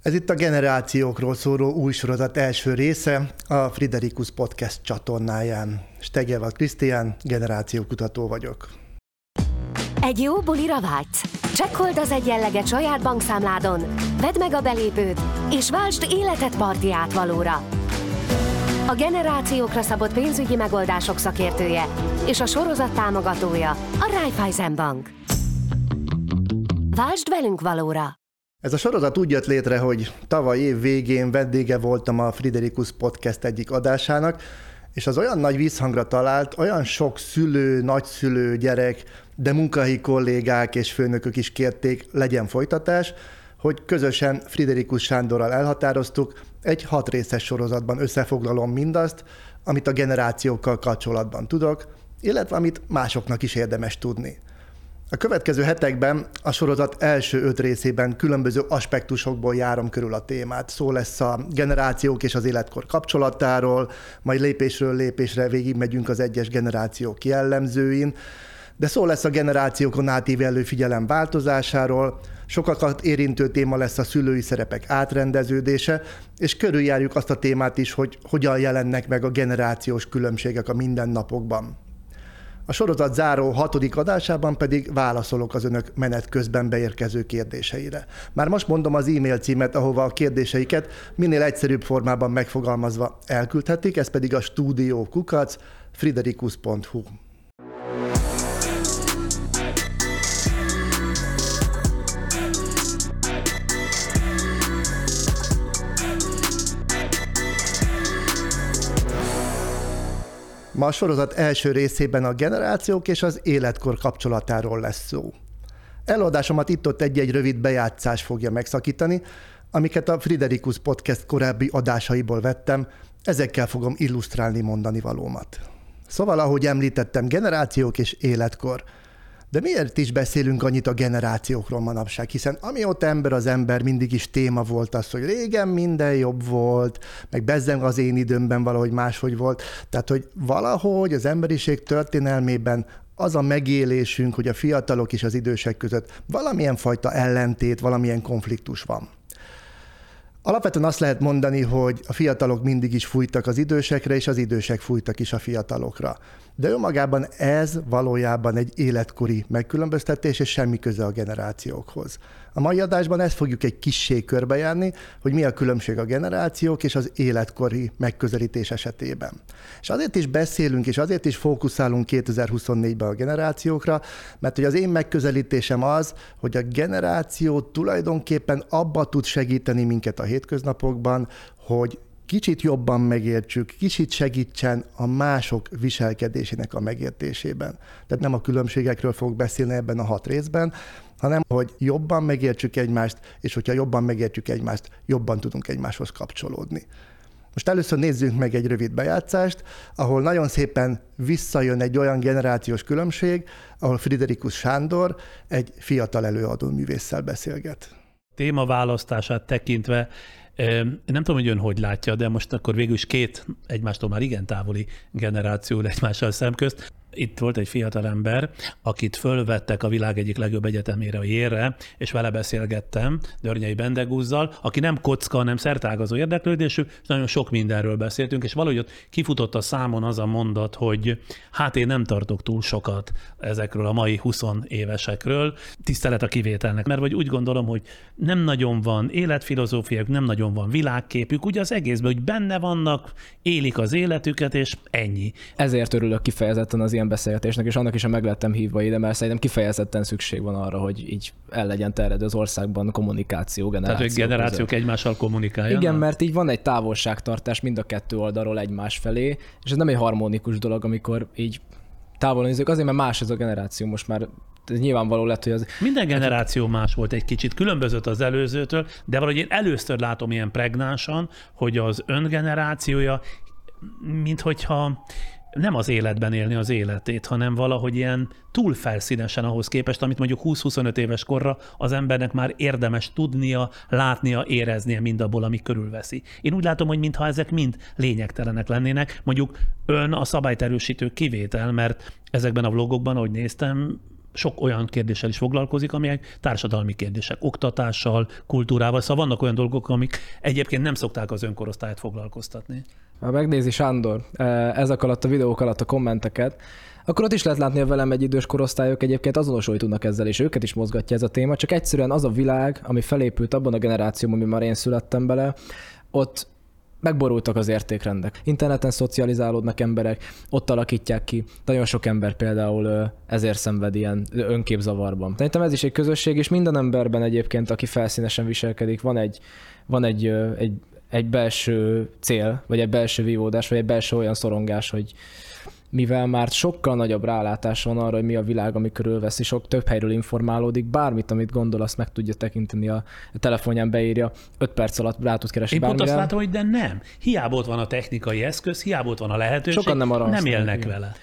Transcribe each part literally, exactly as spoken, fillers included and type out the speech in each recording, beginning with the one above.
Ez itt a generációkról szóló új sorozat első része a Friderikus Podcast csatornáján. Stegeval Krisztián, generációkutató vagyok. Egy jó bulira vágysz? Csekkold az egyenleget saját bankszámládon, vedd meg a belépőt, és váltsd életed parti átvalóra. A generációkra szabott pénzügyi megoldások szakértője és a sorozat támogatója a Raiffeisen Bank. Váltsd velünk valóra! Ez a sorozat úgy jött létre, hogy tavaly év végén vendége voltam a Friderikus Podcast egyik adásának, és az olyan nagy visszhangra talált, olyan sok szülő, nagyszülő, gyerek, de munkahelyi kollégák és főnökök is kérték, legyen folytatás, hogy közösen Friderikus Sándorral elhatároztuk, egy hat részes sorozatban összefoglalom mindazt, amit a generációkkal kapcsolatban tudok, illetve amit másoknak is érdemes tudni. A következő hetekben a sorozat első öt részében különböző aspektusokból járom körül a témát. Szó lesz a generációk és az életkor kapcsolatáról, majd lépésről lépésre végigmegyünk az egyes generációk jellemzőin, de szó lesz a generációkon átívelő figyelem változásáról, sokakat érintő téma lesz a szülői szerepek átrendeződése, és körüljárjuk azt a témát is, hogy hogyan jelennek meg a generációs különbségek a mindennapokban. A sorozat záró hatodik adásában pedig válaszolok az önök menet közben beérkező kérdéseire. Már most mondom az e-mail címet, ahova a kérdéseiket minél egyszerűbb formában megfogalmazva elküldhetik, ez pedig a stúdió kukac friderikus pont hu. Ma a sorozat első részében a generációk és az életkor kapcsolatáról lesz szó. Előadásomat itt-ott egy-egy rövid bejátszás fogja megszakítani, amiket a Friderikus Podcast korábbi adásaiból vettem, ezekkel fogom illusztrálni mondani valómat. Szóval, ahogy említettem, generációk és életkor. De miért is beszélünk annyit a generációkról manapság? Hiszen amióta ember az ember, mindig is téma volt az, hogy régen minden jobb volt, meg bezzeg az én időmben valahogy máshogy volt. Tehát, hogy valahogy az emberiség történelmében az a megélésünk, hogy a fiatalok és az idősek között valamilyen fajta ellentét, valamilyen konfliktus van. Alapvetően azt lehet mondani, hogy a fiatalok mindig is fújtak az idősekre, és az idősek fújtak is a fiatalokra. De önmagában ez valójában egy életkori megkülönböztetés, és semmi köze a generációkhoz. A mai adásban ezt fogjuk egy kissé körbejárni, hogy mi a különbség a generációk és az életkori megközelítés esetében. És azért is beszélünk, és azért is fókuszálunk kétezer-huszonnégyben a generációkra, mert hogy az én megközelítésem az, hogy a generáció tulajdonképpen abba tud segíteni minket a hétköznapokban, hogy kicsit jobban megértsük, kicsit segítsen a mások viselkedésének a megértésében. Tehát nem a különbségekről fogok beszélni ebben a hat részben, hanem hogy jobban megértsük egymást, és hogyha jobban megértjük egymást, jobban tudunk egymáshoz kapcsolódni. Most először nézzünk meg egy rövid bejátszást, ahol nagyon szépen visszajön egy olyan generációs különbség, ahol Friderikus Sándor egy fiatal előadó művésszel beszélget. Témaválasztását tekintve nem tudom, hogy ön hogy látja, de most akkor végül is két egymástól már igen távoli generáció egymással szemközt. Itt volt egy fiatalember, akit fölvettek a világ egyik legjobb egyetemére, a Yale-re, és vele beszélgettem, Dörnyei Bendegúzzal, aki nem kocka, hanem szertágazó érdeklődésű, és nagyon sok mindenről beszéltünk, és valahogy ott kifutott a számon az a mondat, hogy hát én nem tartok túl sokat ezekről a mai húsz évesekről, tisztelet a kivételnek, mert vagy úgy gondolom, hogy nem nagyon van életfilozófiák, nem nagyon van világképük, ugye az egészben, hogy benne vannak, élik az életüket, és ennyi. Ezért örülök kifejezetten az ilyen beszélgetésnek, és annak is, hogy meg lettem hívva ide, mert szerintem kifejezetten szükség van arra, hogy így el legyen terjedő az országban kommunikáció, generáció. Tehát, hogy generációk között egymással kommunikáljanak? Igen, mert így van egy távolságtartás mind a kettő oldalról egymás felé, és ez nem egy harmonikus dolog, amikor így távol nézzük, azért, mert más ez a generáció most már. Ez nyilvánvaló lett, hogy az... Minden generáció más volt egy kicsit, különbözött az előzőtől, de valahogy én először látom ilyen pregnánsan, hogy az ön generációja, minthogyha nem az életben élni az életét, hanem valahogy ilyen túl felszínesen ahhoz képest, amit mondjuk húsz-huszonöt éves korra az embernek már érdemes tudnia, látnia, éreznie mindabból, ami körülveszi. Én úgy látom, hogy mintha ezek mind lényegtelenek lennének. Mondjuk ön a szabályt erősítő kivétel, mert ezekben a vlogokban, ahogy néztem, sok olyan kérdéssel is foglalkozik, amelyek társadalmi kérdések, oktatással, kultúrával, szóval vannak olyan dolgok, amik egyébként nem szokták az önkorosztályt foglalkoztatni. Ha megnézi Sándor ezek alatt a videók alatt a kommenteket, akkor ott is lehet látni, hogy velem egy idős korosztályok egyébként azonosulni tudnak ezzel, és őket is mozgatja ez a téma, csak egyszerűen az a világ, ami felépült abban a generációban, ami már én születtem bele, ott megborultak az értékrendek. Interneten szocializálódnak emberek, ott alakítják ki. Nagyon sok ember például ezért szenved ilyen önképzavarban. Szerintem ez is egy közösség, és minden emberben egyébként, aki felszínesen viselkedik, van egy, van egy, egy, egy belső cél, vagy egy belső vívódás, vagy egy belső olyan szorongás, hogy mivel már sokkal nagyobb rálátás van arra, hogy mi a világ, ami körülveszi, sok több helyről informálódik, bármit, amit gondol, azt meg tudja tekinteni, a telefonján beírja, öt perc alatt rá tud keresni Én bármire. pont azt látom, hogy de nem. Hiába ott van a technikai eszköz, hiába ott van a lehetőség, Sokan nem, arra nem élnek igen. vele.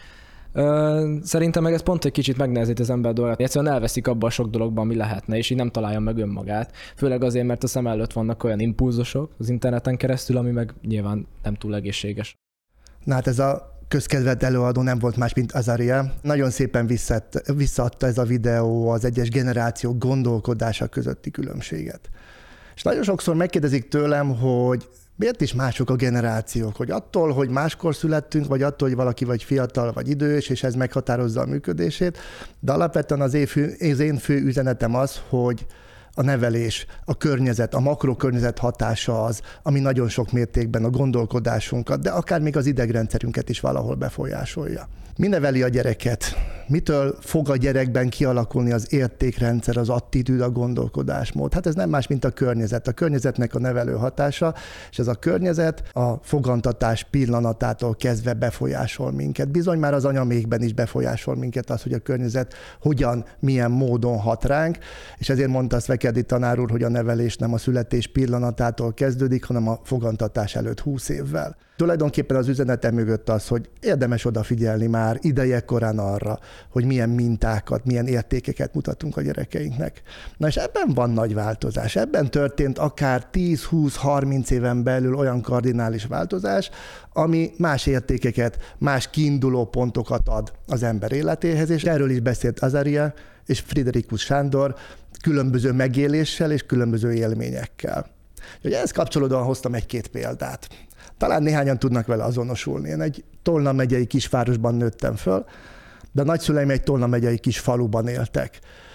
Ö, szerintem meg ez pont egy kicsit megnehezíti az ember dolgát. Egyszerűen elveszik abba a sok dologban, ami lehetne, és így nem találja meg önmagát. Főleg azért, mert a szem előtt vannak olyan impulzusok az interneten keresztül, ami meg nyilván nem túl egészséges. Na hát ez a közkedvelt előadó nem volt más, mint Azaria. Nagyon szépen visszat, visszaadta ez a videó az egyes generációk gondolkodása közötti különbséget. És nagyon sokszor megkérdezik tőlem, hogy miért is mások a generációk, hogy attól, hogy máskor születtünk, vagy attól, hogy valaki vagy fiatal, vagy idős, és ez meghatározza a működését, de alapvetően az én fő, az én fő üzenetem az, hogy a nevelés, a környezet, a makrokörnyezet hatása az, ami nagyon sok mértékben a gondolkodásunkat, de akár még az idegrendszerünket is valahol befolyásolja. Mi neveli a gyereket? Mitől fog a gyerekben kialakulni az értékrendszer, az attitűd, a gondolkodásmód? Hát ez nem más, mint a környezet. A környezetnek a nevelő hatása, és ez a környezet a fogantatás pillanatától kezdve befolyásol minket. Bizony már az anyamékben is befolyásol minket az, hogy a környezet hogyan, milyen módon hat ránk, és ezért mondta Szvekedi tanár úr, hogy a nevelés nem a születés pillanatától kezdődik, hanem a fogantatás előtt húsz évvel. Tulajdonképpen az üzenete mögött az, hogy érdemes odafigyelni már idejekkorán arra, hogy milyen mintákat, milyen értékeket mutatunk a gyerekeinknek. Na és ebben van nagy változás. Ebben történt akár tíz, húsz, harminc éven belül olyan kardinális változás, ami más értékeket, más kiinduló pontokat ad az ember életéhez, és erről is beszélt Azaria és Friderikus Sándor különböző megéléssel és különböző élményekkel. Ugye ehhez kapcsolódóan hoztam egy-két példát. Talán néhányan tudnak vele azonosulni. Én egy Tolna megyei kisvárosban nőttem föl, de a nagyszüleim egy Tolna megyei kis faluban éltek.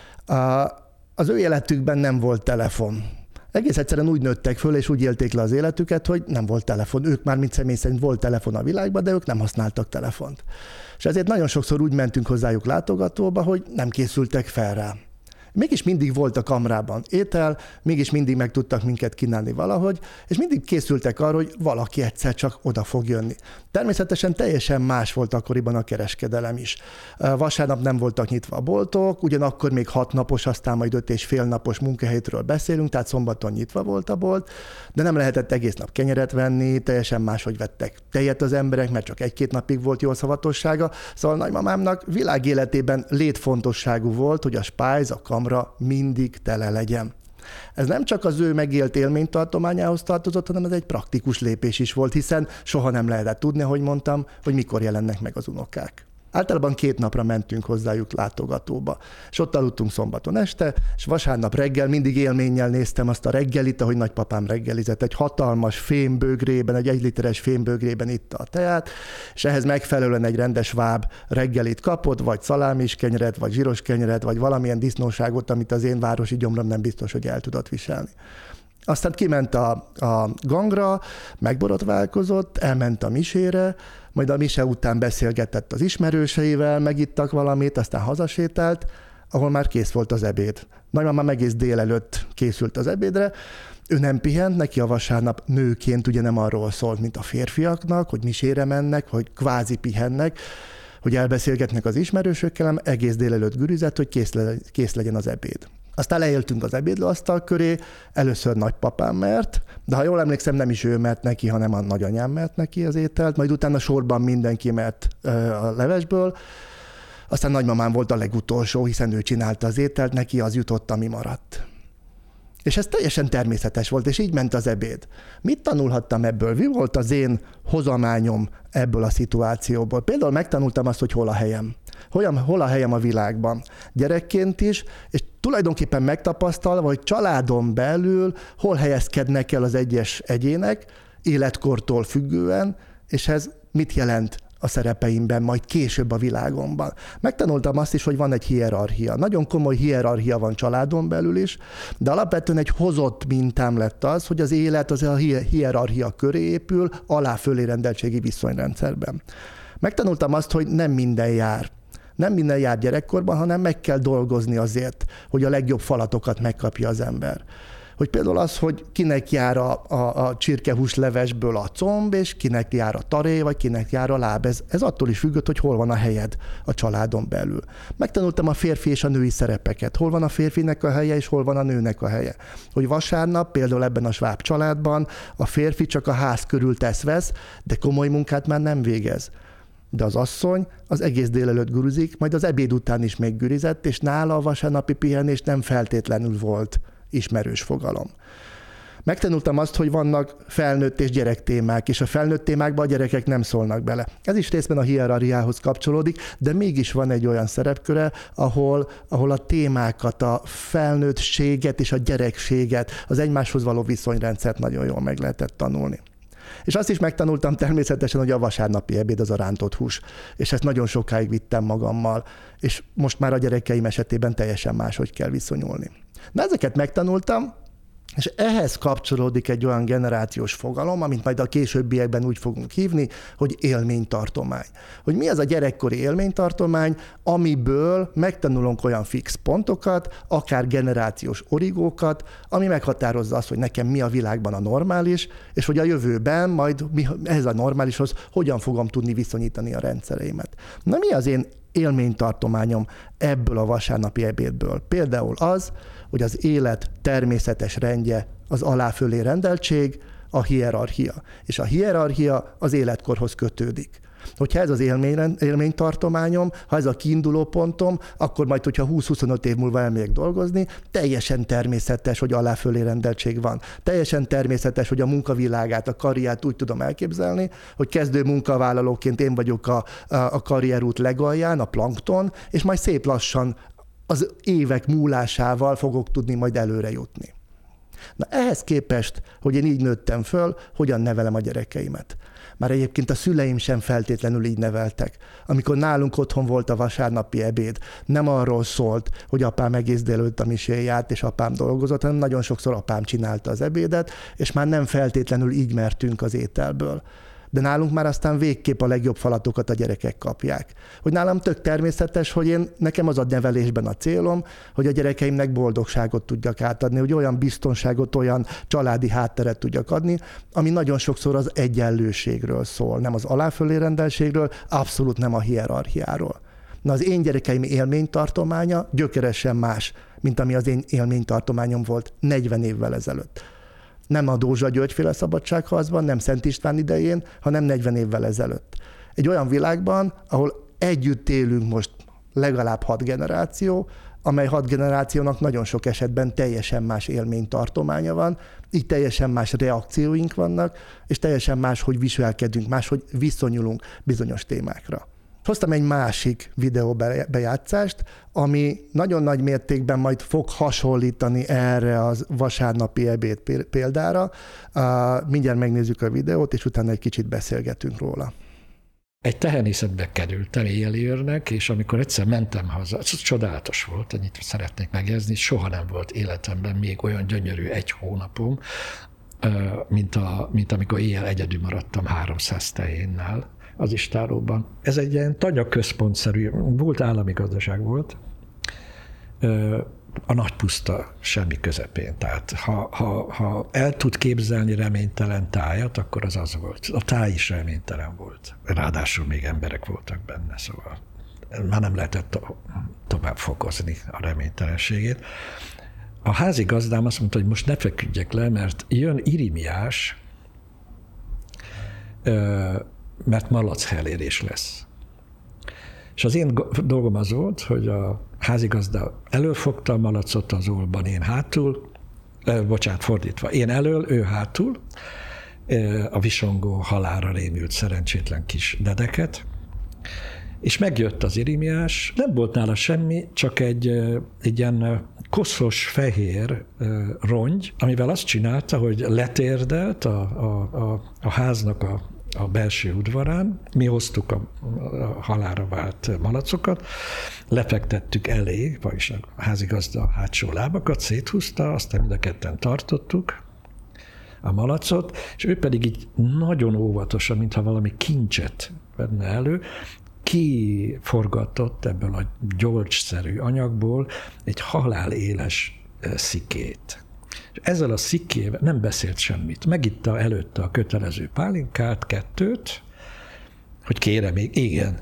Az ő életükben nem volt telefon. Egész egyszerűen úgy nőttek föl, és úgy élték le az életüket, hogy nem volt telefon. Ők már mint személy szerint volt telefon a világban, de ők nem használtak telefont. És ezért nagyon sokszor úgy mentünk hozzájuk látogatóba, hogy nem készültek fel rá. Mégis mindig volt a kamrában étel, mégis mindig meg tudtak minket kínálni valahogy, és mindig készültek arra, hogy valaki egyszer csak oda fog jönni. Természetesen teljesen más volt akkoriban a kereskedelem is. Vasárnap nem voltak nyitva a boltok, ugyanakkor még hat napos, aztán majd öt és fél napos munkahelyről beszélünk, tehát szombaton nyitva volt a bolt, de nem lehetett egész nap kenyeret venni, teljesen máshogy vettek tejet az emberek, mert csak egy-két napig volt jó szavatossága. Szóval nagymamámnak világéletében létfontosságú volt, hogy a spájz, a kamra mindig tele legyen. Ez nem csak az ő megélt élménytartományához tartozott, hanem ez egy praktikus lépés is volt, hiszen soha nem lehetett tudni, ahogy mondtam, hogy mikor jelennek meg az unokák. Általában két napra mentünk hozzájuk látogatóba, és ott aludtunk szombaton este, és vasárnap reggel mindig élménnyel néztem azt a reggelit, ahogy nagypapám reggelizett, egy hatalmas fémbögrében, egy egyliteres fémbögrében itta a teát, és ehhez megfelelően egy rendes váb reggelit kapott, vagy szalámis kenyeret, vagy zsíros kenyeret, vagy valamilyen disznóságot, amit az én városi gyomrom nem biztos, hogy el tudott viselni. Aztán kiment a, a gangra, megborotválkozott, elment a misére, majd a mise után beszélgetett az ismerőseivel, megittak valamit, aztán hazasétált, ahol már kész volt az ebéd. Nagymamám egész délelőtt készült az ebédre, ő nem pihent, neki a vasárnap nőként ugye nem arról szólt, mint a férfiaknak, hogy misére mennek, hogy kvázi pihennek, hogy elbeszélgetnek az ismerősökkel, hanem egész délelőtt gürizett, hogy kész, le, kész legyen az ebéd. Aztán leéltünk az ebédlőasztal köré, először nagypapám mert, de ha jól emlékszem, nem is ő mert neki, hanem a nagyanyám mert neki az ételt, majd utána sorban mindenki mert a levesből, aztán nagymamám volt a legutolsó, hiszen ő csinálta az ételt, neki az jutott, ami maradt. És ez teljesen természetes volt, és így ment az ebéd. Mit tanulhattam ebből? Mi volt az én hozamányom ebből a szituációból? Például megtanultam azt, hogy hol a helyem. Hogyan, hol a helyem a világban? Gyerekként is, és tulajdonképpen megtapasztalva, hogy családon belül hol helyezkednek el az egyes egyének, életkortól függően, és ez mit jelent a szerepeimben, majd később a világomban. Megtanultam azt is, hogy van egy hierarchia. Nagyon komoly hierarchia van családon belül is, de alapvetően egy hozott mintám lett az, hogy az élet az a hierarchia köré épül, alá-fölé rendeltségi viszonyrendszerben. Megtanultam azt, hogy nem minden jár. Nem minden jár gyerekkorban, hanem meg kell dolgozni azért, hogy a legjobb falatokat megkapja az ember. Hogy például az, hogy kinek jár a, a, a csirkehúslevesből a comb, és kinek jár a taré, vagy kinek jár a láb. Ez, ez attól is függött, hogy hol van a helyed a családon belül. Megtanultam a férfi és a női szerepeket. Hol van a férfinek a helye, és hol van a nőnek a helye. Hogy vasárnap, például ebben a sváb családban a férfi csak a ház körül tesz-vesz, de komoly munkát már nem végez. De az asszony az egész délelőtt guruzik, majd az ebéd után is még gürizett, és nála a vasárnapi pihenés nem feltétlenül volt ismerős fogalom. Megtanultam azt, hogy vannak felnőtt és gyerek témák, és a felnőtt témákban a gyerekek nem szólnak bele. Ez is részben a hierarchiához kapcsolódik, de mégis van egy olyan szerepköre, ahol, ahol a témákat, a felnőttséget és a gyerekséget, az egymáshoz való viszonyrendszert nagyon jól meg lehetett tanulni. És azt is megtanultam természetesen, hogy a vasárnapi ebéd az a rántott hús. És ezt nagyon sokáig vittem magammal, és most már a gyerekeim esetében teljesen máshogy kell viszonyulni. Na ezeket megtanultam, és ehhez kapcsolódik egy olyan generációs fogalom, amit majd a későbbiekben úgy fogunk hívni, hogy élménytartomány. Hogy mi az a gyerekkori élménytartomány, amiből megtanulunk olyan fix pontokat, akár generációs origókat, ami meghatározza azt, hogy nekem mi a világban a normális, és hogy a jövőben majd mi, ehhez a normálishoz hogyan fogom tudni viszonyítani a rendszereimet. Na mi az én élménytartományom ebből a vasárnapi ebédből? Például az, hogy az élet természetes rendje az alá-fölé rendeltség, a hierarchia. És a hierarchia az életkorhoz kötődik. Hogyha ez az élmény, élménytartományom, ha ez a kiinduló pontom, akkor majd, hogyha húsz-huszonöt év múlva elmegyek dolgozni, teljesen természetes, hogy alá-fölé rendeltség van. Teljesen természetes, hogy a munkavilágát, a karriert úgy tudom elképzelni, hogy kezdő munkavállalóként én vagyok a, a, a karrierút legalján, a plankton, és majd szép lassan az évek múlásával fogok tudni majd előre jutni. Na ehhez képest, hogy én így nőttem föl, hogyan nevelem a gyerekeimet? Már egyébként a szüleim sem feltétlenül így neveltek. Amikor nálunk otthon volt a vasárnapi ebéd, nem arról szólt, hogy apám egész délelőtt a misén járt, és apám dolgozott, hanem nagyon sokszor apám csinálta az ebédet, és már nem feltétlenül így mertünk az ételből. De nálunk már aztán végképp a legjobb falatokat a gyerekek kapják. Hogy nálam tök természetes, hogy én, nekem az a nevelésben a célom, hogy a gyerekeimnek boldogságot tudjak átadni, hogy olyan biztonságot, olyan családi hátteret tudjak adni, ami nagyon sokszor az egyenlőségről szól, nem az aláfölé rendeltségről, abszolút nem a hierarchiáról. Na az én gyerekeim élménytartománya gyökeresen más, mint ami az én élménytartományom volt negyven évvel ezelőtt. Nem a Dózsa Györgyféle szabadságharcban, nem Szent István idején, hanem negyven évvel ezelőtt. Egy olyan világban, ahol együtt élünk most legalább hat generáció, amely hat generációnak nagyon sok esetben teljesen más élménytartománya van, így teljesen más reakcióink vannak, és teljesen más, hogy viselkedünk, máshogy viszonyulunk bizonyos témákra. Hoztam egy másik videóbejátszást, ami nagyon nagy mértékben majd fog hasonlítani erre az vasárnapi ebéd példára. Mindjárt megnézzük a videót, és utána egy kicsit beszélgetünk róla. Egy tehenészetbe kerültem éjjeli őrnek, és amikor egyszer mentem haza, ez csodálatos volt, annyit szeretnék megjegyezni, soha nem volt életemben még olyan gyönyörű egy hónapom, mint, a, mint amikor éjjel egyedül maradtam háromszáz tehénnel az istállóban. Ez egy ilyen tanyaközpontszerű, volt állami gazdaság volt, a nagy puszta semmi közepén. Tehát ha, ha, ha el tud képzelni reménytelen tájat, akkor az az volt. A táj is reménytelen volt. Ráadásul még emberek voltak benne, szóval már nem lehetett to- tovább fokozni a reménytelenségét. A házi gazdám azt mondta, hogy most ne feküdjek le, mert jön Irimiás, mert malachelérés lesz. És az én dolgom az volt, hogy a házigazda előfogta a malacot az ólban, én hátul, eh, bocsánat, fordítva, én elől, ő hátul, eh, a visongó halálra rémült szerencsétlen kis dedeket, És megjött az Irimiás, nem volt nála semmi, csak egy, egy ilyen koszos, fehér rongy, amivel azt csinálta, hogy letérdelt a, a, a, a háznak a, a belső udvarán, mi hoztuk a, a halálra vált malacokat, lefektettük elé, vagyis a házigazda hátsó lábakat, széthúzta, aztán mind a ketten tartottuk a malacot, és ő pedig így nagyon óvatosan, mintha valami kincset venne elő, kiforgatott ebből a gyolcsszerű anyagból egy haláléles szikét. És ezzel a szikével nem beszélt semmit. Megitta előtte a kötelező pálinkát, kettőt, hogy kérem még, igen.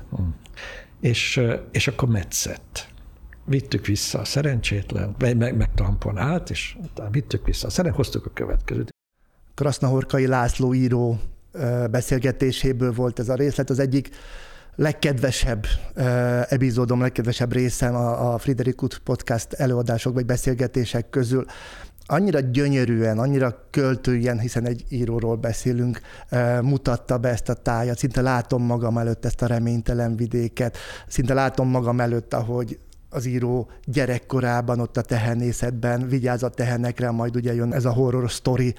És, és akkor metszett. Vittük vissza a szerencsétlen, meg, meg tamponált, és utána vittük vissza a szerencsétlen, hoztuk a következőt. Krasznahorkai László író beszélgetéséből volt ez a részlet. Az egyik legkedvesebb epizódom, legkedvesebb részem a Friderikut podcast előadások vagy beszélgetések közül. Annyira gyönyörűen, annyira költően, hiszen egy íróról beszélünk, mutatta be ezt a tájat. Szinte látom magam előtt ezt a reménytelen vidéket, szinte látom magam előtt, ahogy az író gyerekkorában ott a tehenészetben vigyáz a tehenekre, majd ugye jön ez a horror sztori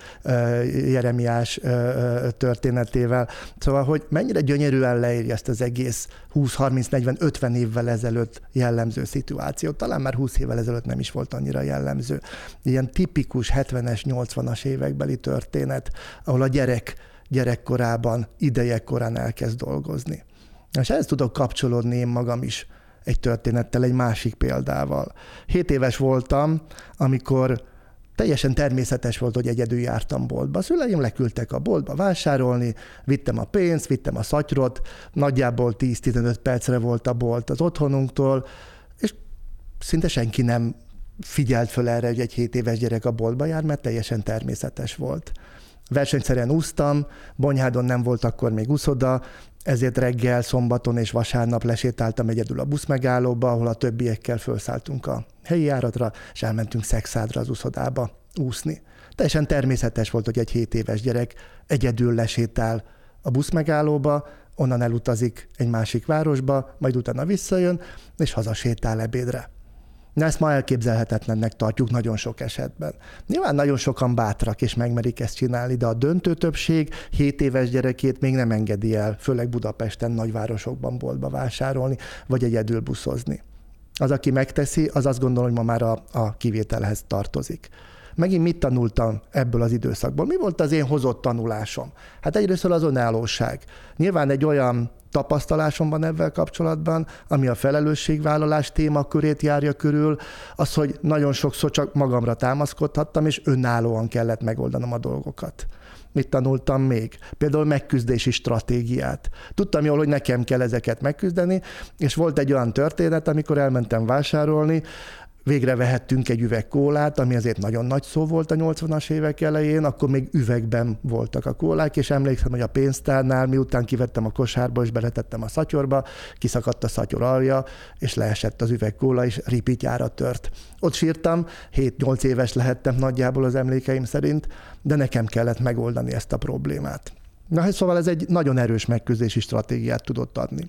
Jeremiás történetével. Szóval, hogy mennyire gyönyörűen leírja ezt az egész húsz, harminc, negyven, ötven évvel ezelőtt jellemző szituációt. Talán már húsz évvel ezelőtt nem is volt annyira jellemző. Ilyen tipikus hetvenes, nyolcvanas évekbeli történet, ahol a gyerek gyerekkorában, idejekorán elkezd dolgozni. És ehhez tudok kapcsolódni én magam is egy történettel, egy másik példával. Hét éves voltam, amikor teljesen természetes volt, hogy egyedül jártam boltba. A szüleim leküldtek a boltba vásárolni, vittem a pénzt, vittem a szatyrot, nagyjából tíz-tizenöt percre volt a bolt az otthonunktól, és szinte senki nem figyelt föl erre, hogy egy hét éves gyerek a boltba jár, mert teljesen természetes volt. Versenyszerűen úsztam, Bonyhádon nem volt akkor még úszoda, ezért reggel, szombaton és vasárnap lesétáltam egyedül a buszmegállóba, ahol a többiekkel felszálltunk a helyi járatra, és elmentünk Szekszádra az úszodába úszni. Teljesen természetes volt, hogy egy hét éves gyerek egyedül lesétál a buszmegállóba, onnan elutazik egy másik városba, majd utána visszajön, és hazasétál ebédre. Na, ezt ma elképzelhetetlennek tartjuk nagyon sok esetben. Nyilván nagyon sokan bátrak és megmerik ezt csinálni, de a döntő többség hét éves gyerekét még nem engedi el, főleg Budapesten, nagyvárosokban boltba vásárolni, vagy egyedül buszozni. Az, aki megteszi, az azt gondol, hogy ma már a, a kivételhez tartozik. Megint mit tanultam ebből az időszakból? Mi volt az én hozott tanulásom? Hát egyrészt az önállóság. Nyilván egy olyan tapasztalásom van ebben kapcsolatban, ami a felelősségvállalás témakörét járja körül, az, hogy nagyon sokszor csak magamra támaszkodhattam, és önállóan kellett megoldanom a dolgokat. Mit tanultam még? Például megküzdési stratégiát. Tudtam jól, hogy nekem kell ezeket megküzdeni, és volt egy olyan történet, amikor elmentem vásárolni, végre vehettünk egy üveg kólát, ami azért nagyon nagy szó volt a nyolcvanas évek elején, akkor még üvegben voltak a kólák, és emlékszem, hogy a pénztárnál, miután kivettem a kosárba és beletettem a szatyorba, kiszakadt a szatyor alja, és leesett az üveg kóla, és ripityára tört. Ott sírtam, hét-nyolc éves lehettem nagyjából az emlékeim szerint, de nekem kellett megoldani ezt a problémát. Na, szóval ez egy nagyon erős megküzdési stratégiát tudott adni.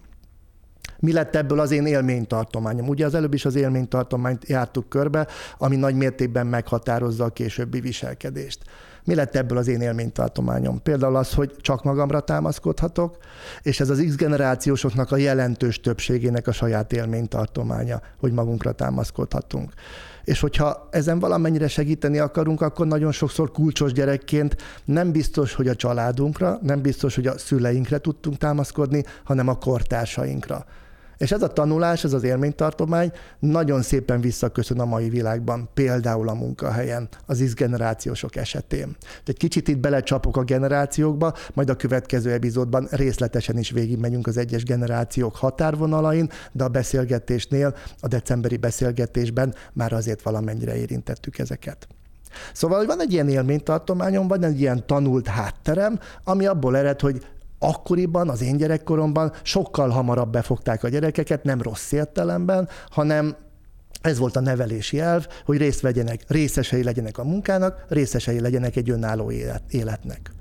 Mi lett ebből az én élménytartományom? Ugye az előbb is az élménytartományt jártuk körbe, ami nagy mértékben meghatározza a későbbi viselkedést. Mi lett ebből az én élménytartományom? Például az, hogy csak magamra támaszkodhatok, és ez az X-generációsoknak a jelentős többségének a saját élménytartománya, hogy magunkra támaszkodhatunk. És hogyha ezen valamennyire segíteni akarunk, akkor nagyon sokszor kulcsos gyerekként nem biztos, hogy a családunkra, nem biztos, hogy a szüleinkre tudtunk támaszkodni, hanem a kortársainkra. És ez a tanulás, ez az élménytartomány nagyon szépen visszaköszön a mai világban, például a munkahelyen, az X-generációsok esetén. Egy kicsit itt belecsapok a generációkba, majd a következő epizódban részletesen is végigmegyünk az egyes generációk határvonalain, de a beszélgetésnél, a decemberi beszélgetésben már azért valamennyire érintettük ezeket. Szóval, hogy van egy ilyen élménytartományom, van egy ilyen tanult hátterem, ami abból ered, hogy akkoriban, az én gyerekkoromban sokkal hamarabb befogták a gyerekeket, nem rossz értelemben, hanem ez volt a nevelési elv, hogy részt vegyenek, részesei legyenek a munkának, részesei legyenek egy önálló élet, életnek.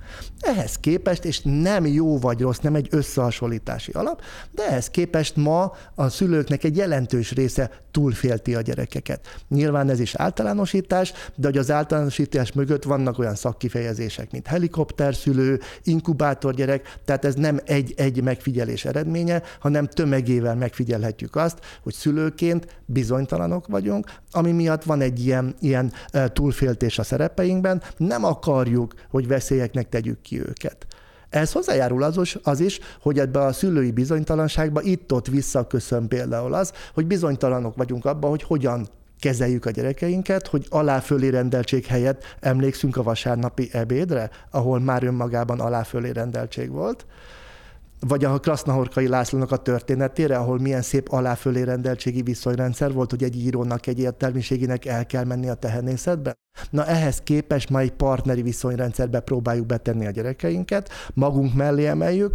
Ehhez képest, és nem jó vagy rossz, nem egy összehasonlítási alap, de ehhez képest ma a szülőknek egy jelentős része túlfélti a gyerekeket. Nyilván ez is általánosítás, de hogy az általánosítás mögött vannak olyan szakkifejezések, mint helikopterszülő, inkubátorgyerek, tehát ez nem egy-egy megfigyelés eredménye, hanem tömegével megfigyelhetjük azt, hogy szülőként bizonytalanok vagyunk, ami miatt van egy ilyen, ilyen túlféltés a szerepeinkben, nem akarjuk, hogy veszélyeknek tegyük ki őket. Ehhez hozzájárul az, az is, hogy ebbe a szülői bizonytalanságba itt-ott visszaköszön például az, hogy bizonytalanok vagyunk abban, hogy hogyan kezeljük a gyerekeinket, hogy alá-fölé rendeltség helyett emlékszünk a vasárnapi ebédre, ahol már önmagában alá-fölé rendeltség volt, vagy a Krasznahorkai Lászlónak a történetére, ahol milyen szép alá-fölé rendeltségi viszonyrendszer volt, hogy egy írónak, egy értelmiséginek el kell menni a tehenészetbe. Na ehhez képest ma egy partneri viszonyrendszerbe próbáljuk betenni a gyerekeinket, magunk mellé emeljük,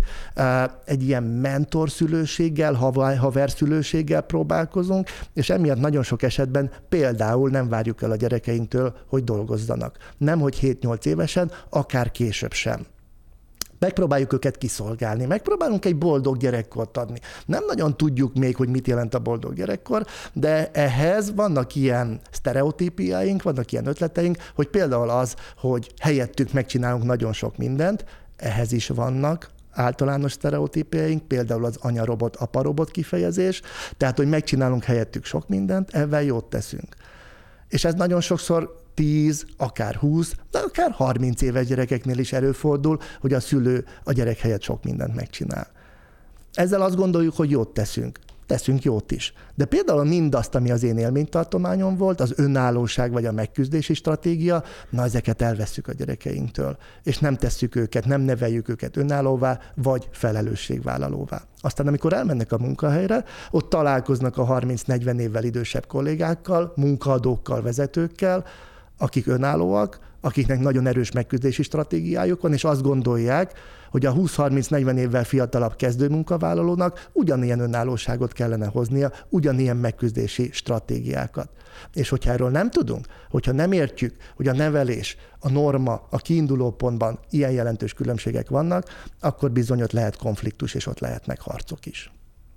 egy ilyen mentorszülőséggel, haverszülőséggel próbálkozunk, és emiatt nagyon sok esetben például nem várjuk el a gyerekeinktől, hogy dolgozzanak. Nem, hogy hét-nyolc évesen, akár később sem. Megpróbáljuk őket kiszolgálni, megpróbálunk egy boldog gyerekkort adni. Nem nagyon tudjuk még, hogy mit jelent a boldog gyerekkor, de ehhez vannak ilyen sztereotípiáink, vannak ilyen ötleteink, hogy például az, hogy helyettük megcsinálunk nagyon sok mindent, ehhez is vannak általános sztereotípiáink, például az anya-robot, apa-robot kifejezés, tehát, hogy megcsinálunk helyettük sok mindent, ebben jót teszünk. És ez nagyon sokszor tíz, akár húsz, de akár harminc éves gyerekeknél is előfordul, hogy a szülő a gyerek helyett sok mindent megcsinál. Ezzel azt gondoljuk, hogy jót teszünk. Teszünk jót is. De például mindazt, ami az én élménytartományom volt, az önállóság vagy a megküzdési stratégia, na ezeket elvesszük a gyerekeinktől, és nem tesszük őket, nem neveljük őket önállóvá, vagy felelősségvállalóvá. Aztán, amikor elmennek a munkahelyre, ott találkoznak a harminc-negyven évvel idősebb kollégákkal, munkaadókkal, vezetőkkel, akik önállóak, akiknek nagyon erős megküzdési stratégiájuk van, és azt gondolják, hogy a húsz-harminc-negyven évvel fiatalabb kezdőmunkavállalónak ugyanilyen önállóságot kellene hoznia, ugyanilyen megküzdési stratégiákat. És hogyha erről nem tudunk, hogyha nem értjük, hogy a nevelés, a norma, a kiinduló pontban ilyen jelentős különbségek vannak, akkor bizony ott lehet konfliktus, és ott lehetnek harcok is.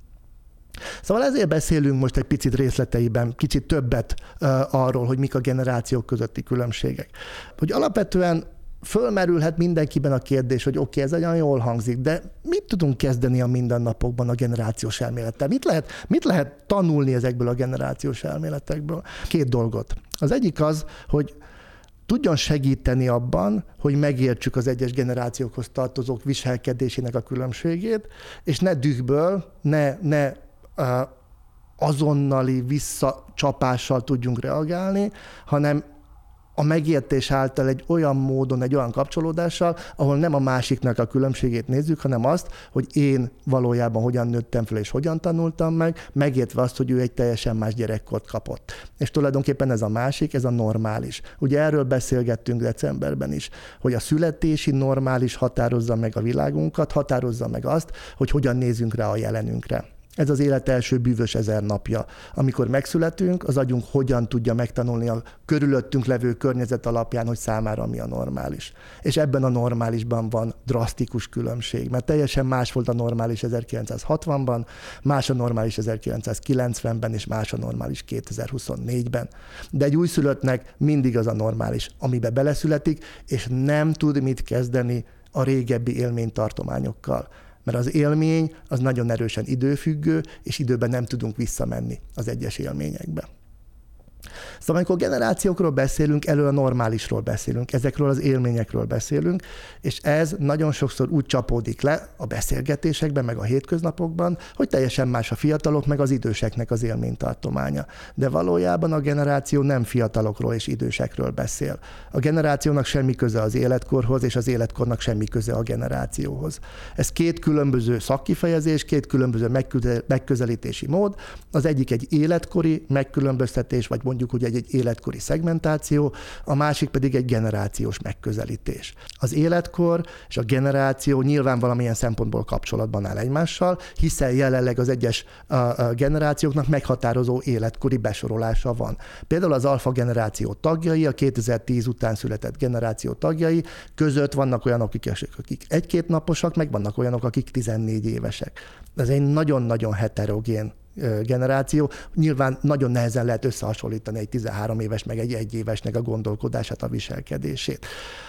Szóval ezért beszélünk most egy picit részleteiben, kicsit többet uh, arról, hogy mik a generációk közötti különbségek. Hogy alapvetően fölmerülhet mindenkiben a kérdés, hogy oké, okay, ez olyan jól hangzik, de mit tudunk kezdeni a mindennapokban a generációs elmélettel? Mit lehet, mit lehet tanulni ezekből a generációs elméletekből? Két dolgot. Az egyik az, hogy tudjon segíteni abban, hogy megértsük az egyes generációkhoz tartozók viselkedésének a különbségét, és ne dühből, ne, ne uh, azonnali visszacsapással tudjunk reagálni, hanem a megértés által egy olyan módon, egy olyan kapcsolódással, ahol nem a másiknak a különbségét nézzük, hanem azt, hogy én valójában hogyan nőttem fel és hogyan tanultam meg, megértve azt, hogy ő egy teljesen más gyerekkort kapott. És tulajdonképpen ez a másik, ez a normális. Ugye erről beszélgettünk decemberben is, hogy a születési normális határozza meg a világunkat, határozza meg azt, hogy hogyan nézünk rá a jelenünkre. Ez az élet első bűvös ezer napja. Amikor megszületünk, az agyunk hogyan tudja megtanulni a körülöttünk levő környezet alapján, hogy számára mi a normális. És ebben a normálisban van drasztikus különbség, mert teljesen más volt a normális ezerkilencszázhatvanban, más a normális ezerkilencszázkilencvenben, és más a normális kétezer-huszonnégyben. De egy újszülöttnek mindig az a normális, amibe beleszületik, és nem tud mit kezdeni a régebbi élménytartományokkal. Mert az élmény az nagyon erősen időfüggő, és időben nem tudunk visszamenni az egyes élményekbe. Szóval amikor generációkról beszélünk, elő a normálisról beszélünk, ezekről az élményekről beszélünk, és ez nagyon sokszor úgy csapódik le a beszélgetésekben, meg a hétköznapokban, hogy teljesen más a fiatalok, meg az időseknek az élménytartománya. De valójában a generáció nem fiatalokról és idősekről beszél. A generációnak semmi köze az életkorhoz, és az életkornak semmi köze a generációhoz. Ez két különböző szakkifejezés, két különböző megközelítési mód. Az egyik egy életkori megkülönböztetés, vagy mondjuk mondjuk, hogy egy, egy életkori szegmentáció, a másik pedig egy generációs megközelítés. Az életkor és a generáció nyilván valamilyen szempontból kapcsolatban áll egymással, hiszen jelenleg az egyes a, a generációknak meghatározó életkori besorolása van. Például az alfa generáció tagjai, a kétezer-tíz után született generáció tagjai között vannak olyanok, akik egy-két naposak, meg vannak olyanok, akik tizennégy évesek. Ez egy nagyon-nagyon heterogén generáció. Nyilván nagyon nehezen lehet összehasonlítani egy tizenhárom éves, meg egy egy évesnek a gondolkodását, a viselkedését.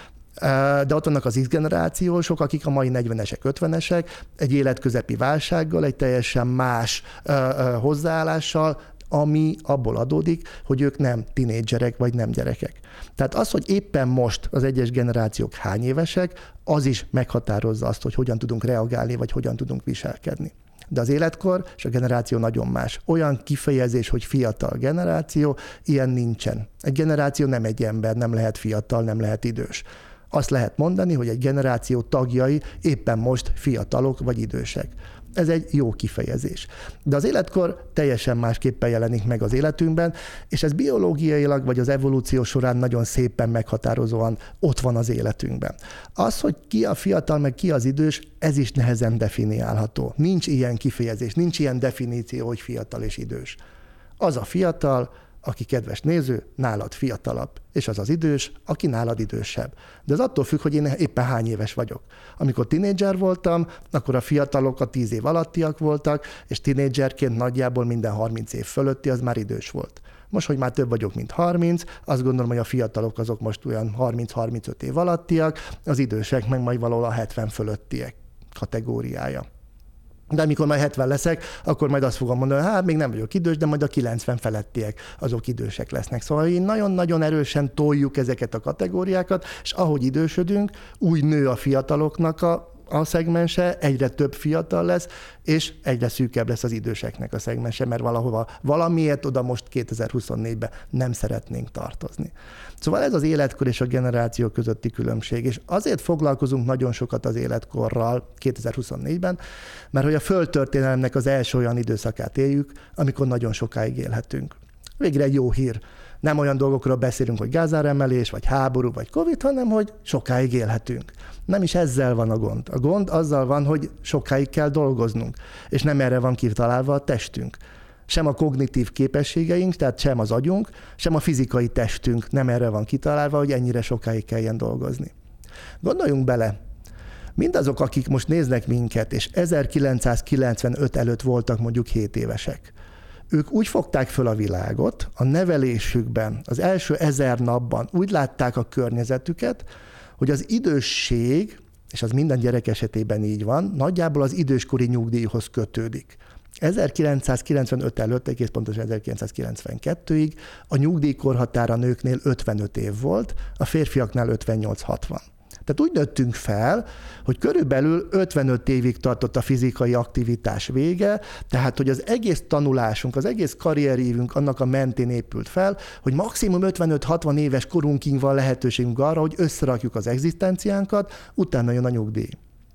De ott vannak az X-generációsok, akik a mai negyvenesek, ötvenesek, egy életközepi válsággal, egy teljesen más hozzáállással, ami abból adódik, hogy ők nem tinédzserek vagy nem gyerekek. Tehát az, hogy éppen most az egyes generációk hány évesek, az is meghatározza azt, hogy hogyan tudunk reagálni, vagy hogyan tudunk viselkedni. De az életkor és a generáció nagyon más. Olyan kifejezés, hogy fiatal generáció, ilyen nincsen. Egy generáció nem egy ember, nem lehet fiatal, nem lehet idős. Azt lehet mondani, hogy egy generáció tagjai éppen most fiatalok vagy idősek. Ez egy jó kifejezés. De az életkor teljesen másképpen jelenik meg az életünkben, és ez biológiailag vagy az evolúció során nagyon szépen meghatározóan ott van az életünkben. Az, hogy ki a fiatal, meg ki az idős, ez is nehezen definiálható. Nincs ilyen kifejezés, nincs ilyen definíció, hogy fiatal és idős. Az a fiatal, aki, kedves néző, nálad fiatalabb, és az az idős, aki nálad idősebb. De ez attól függ, hogy én éppen hány éves vagyok. Amikor tinédzser voltam, akkor a fiatalok a tíz év alattiak voltak, és tinédzserként nagyjából minden harminc év fölötti az már idős volt. Most, hogy már több vagyok, mint harminc, azt gondolom, hogy a fiatalok azok most olyan harminc-harmincöt év alattiak, az idősek meg majd valahol a hetven fölöttiek kategóriája. De amikor majd hetven leszek, akkor majd azt fogom mondani, hogy hát még nem vagyok idős, de majd a kilencven felettiek azok idősek lesznek. Szóval így nagyon-nagyon erősen toljuk ezeket a kategóriákat, és ahogy idősödünk, úgy nő a fiataloknak a, a szegmense, egyre több fiatal lesz, és egyre szűkebb lesz az időseknek a szegmense, mert valahova valamiért oda most kétezer-huszonnégyben nem szeretnénk tartozni. Szóval ez az életkor és a generáció közötti különbség, és azért foglalkozunk nagyon sokat az életkorral kétezer-huszonnégyben, mert hogy a földtörténelemnek az első olyan időszakát éljük, amikor nagyon sokáig élhetünk. Végre egy jó hír. Nem olyan dolgokról beszélünk, hogy gázáremelés, vagy háború, vagy Covid, hanem hogy sokáig élhetünk. Nem is ezzel van a gond. A gond azzal van, hogy sokáig kell dolgoznunk, és nem erre van kitalálva a testünk. Sem a kognitív képességeink, tehát sem az agyunk, sem a fizikai testünk nem erre van kitalálva, hogy ennyire sokáig kelljen dolgozni. Gondoljunk bele, mindazok, akik most néznek minket, és ezerkilencszázkilencvenöt előtt voltak mondjuk hét évesek, ők úgy fogták föl a világot, a nevelésükben, az első ezer napban úgy látták a környezetüket, hogy az idősség, és az minden gyerek esetében így van, nagyjából az időskori nyugdíjhoz kötődik. ezerkilencszázkilencvenöt előtt, egész pontosan ezerkilencszázkilencvenkettőig a nyugdíjkorhatár a nőknél ötvenöt év volt, a férfiaknál ötvennyolc-hatvan. Tehát úgy nőttünk fel, hogy körülbelül ötvenöt évig tartott a fizikai aktivitás vége, tehát hogy az egész tanulásunk, az egész karrierívünk annak a mentén épült fel, hogy maximum ötvenöt-hatvan éves korunkig van lehetőségünk arra, hogy összerakjuk az egzisztenciánkat, utána jön a nyugdíj.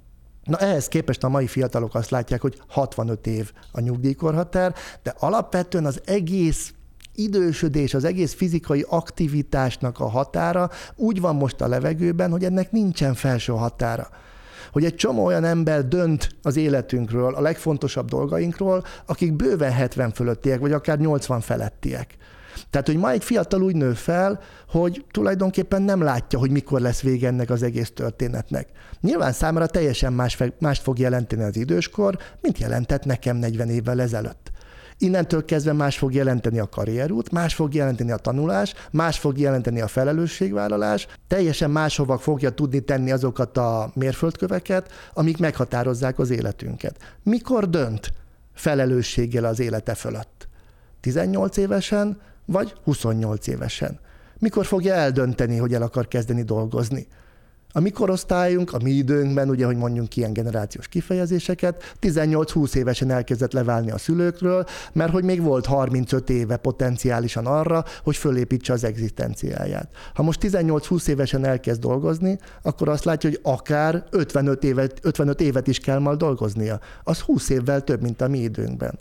Na ehhez képest a mai fiatalok azt látják, hogy hatvanöt év a nyugdíjkorhatár, de alapvetően az egész idősödés, az egész fizikai aktivitásnak a határa úgy van most a levegőben, hogy ennek nincsen felső határa. Hogy egy csomó olyan ember dönt az életünkről, a legfontosabb dolgainkról, akik bőven hetven fölöttiek, vagy akár nyolcvan felettiek. Tehát, hogy ma egy fiatal úgy nő fel, hogy tulajdonképpen nem látja, hogy mikor lesz vége ennek az egész történetnek. Nyilván számára teljesen más, mást fog jelenteni az időskor, mint jelentett nekem negyven évvel ezelőtt. Innentől kezdve más fog jelenteni a karrierút, más fog jelenteni a tanulás, más fog jelenteni a felelősségvállalás, teljesen máshova fogja tudni tenni azokat a mérföldköveket, amik meghatározzák az életünket. Mikor dönt felelősséggel az élete fölött? tizennyolc évesen, vagy huszonnyolc évesen? Mikor fogja eldönteni, hogy el akar kezdeni dolgozni? A mi korosztályunk, a mi időnkben, ugye, hogy mondjunk ilyen generációs kifejezéseket, tizennyolc-húsz évesen elkezdett leválni a szülőkről, mert hogy még volt harmincöt éve potenciálisan arra, hogy fölépítse az egzisztenciáját. Ha most tizennyolc-húsz évesen elkezd dolgozni, akkor azt látja, hogy akár ötvenöt évet, ötvenöt évet is kell majd dolgoznia. Az húsz évvel több, mint a mi időnkben.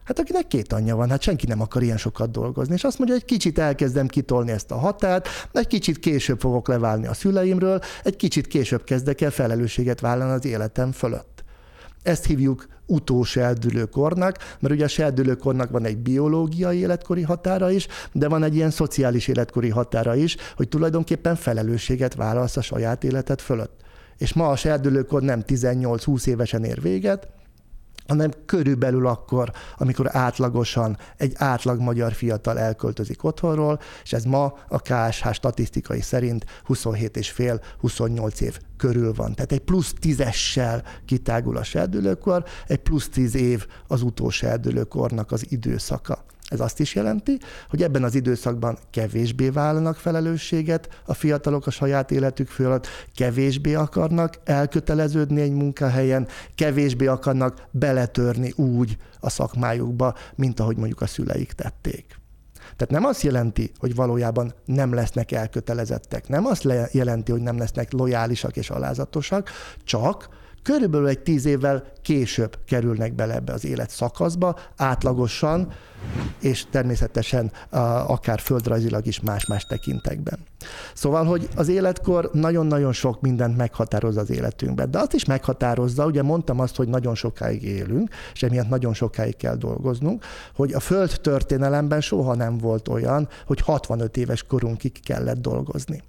Hát akinek két anyja van, hát senki nem akar ilyen sokat dolgozni. És azt mondja, hogy kicsit elkezdem kitolni ezt a határt, egy kicsit később fogok leválni a szüleimről, egy kicsit később kezdek el felelősséget vállalni az életem fölött. Ezt hívjuk utóseldülőkornak, mert ugye a seldülőkornak van egy biológiai életkori határa is, de van egy ilyen szociális életkori határa is, hogy tulajdonképpen felelősséget vállalsz a saját életed fölött. És ma a seldülőkor nem tizennyolc-húsz évesen ér véget, hanem körülbelül akkor, amikor átlagosan egy átlag magyar fiatal elköltözik otthonról, és ez ma a ká es há statisztikai szerint huszonhét és fél huszonnyolc év körül van. Tehát egy plusz tízessel kitágul a seldülőkor, egy plusz tíz év az utóseldülőkornak az időszaka. Ez azt is jelenti, hogy ebben az időszakban kevésbé vállalnak felelősséget a fiatalok a saját életük fölött, kevésbé akarnak elköteleződni egy munkahelyen, kevésbé akarnak beletörni úgy a szakmájukba, mint ahogy mondjuk a szüleik tették. Tehát nem azt jelenti, hogy valójában nem lesznek elkötelezettek, nem azt jelenti, hogy nem lesznek lojálisak és alázatosak, csak körülbelül egy tíz évvel később kerülnek bele ebbe az élet szakaszba, átlagosan, és természetesen akár földrajzilag is más-más tekintekben. Szóval, hogy az életkor nagyon-nagyon sok mindent meghatároz az életünkben, de azt is meghatározza, ugye mondtam azt, hogy nagyon sokáig élünk, és emiatt nagyon sokáig kell dolgoznunk, hogy a föld történelemben soha nem volt olyan, hogy hatvanöt éves korunkig kellett dolgozni.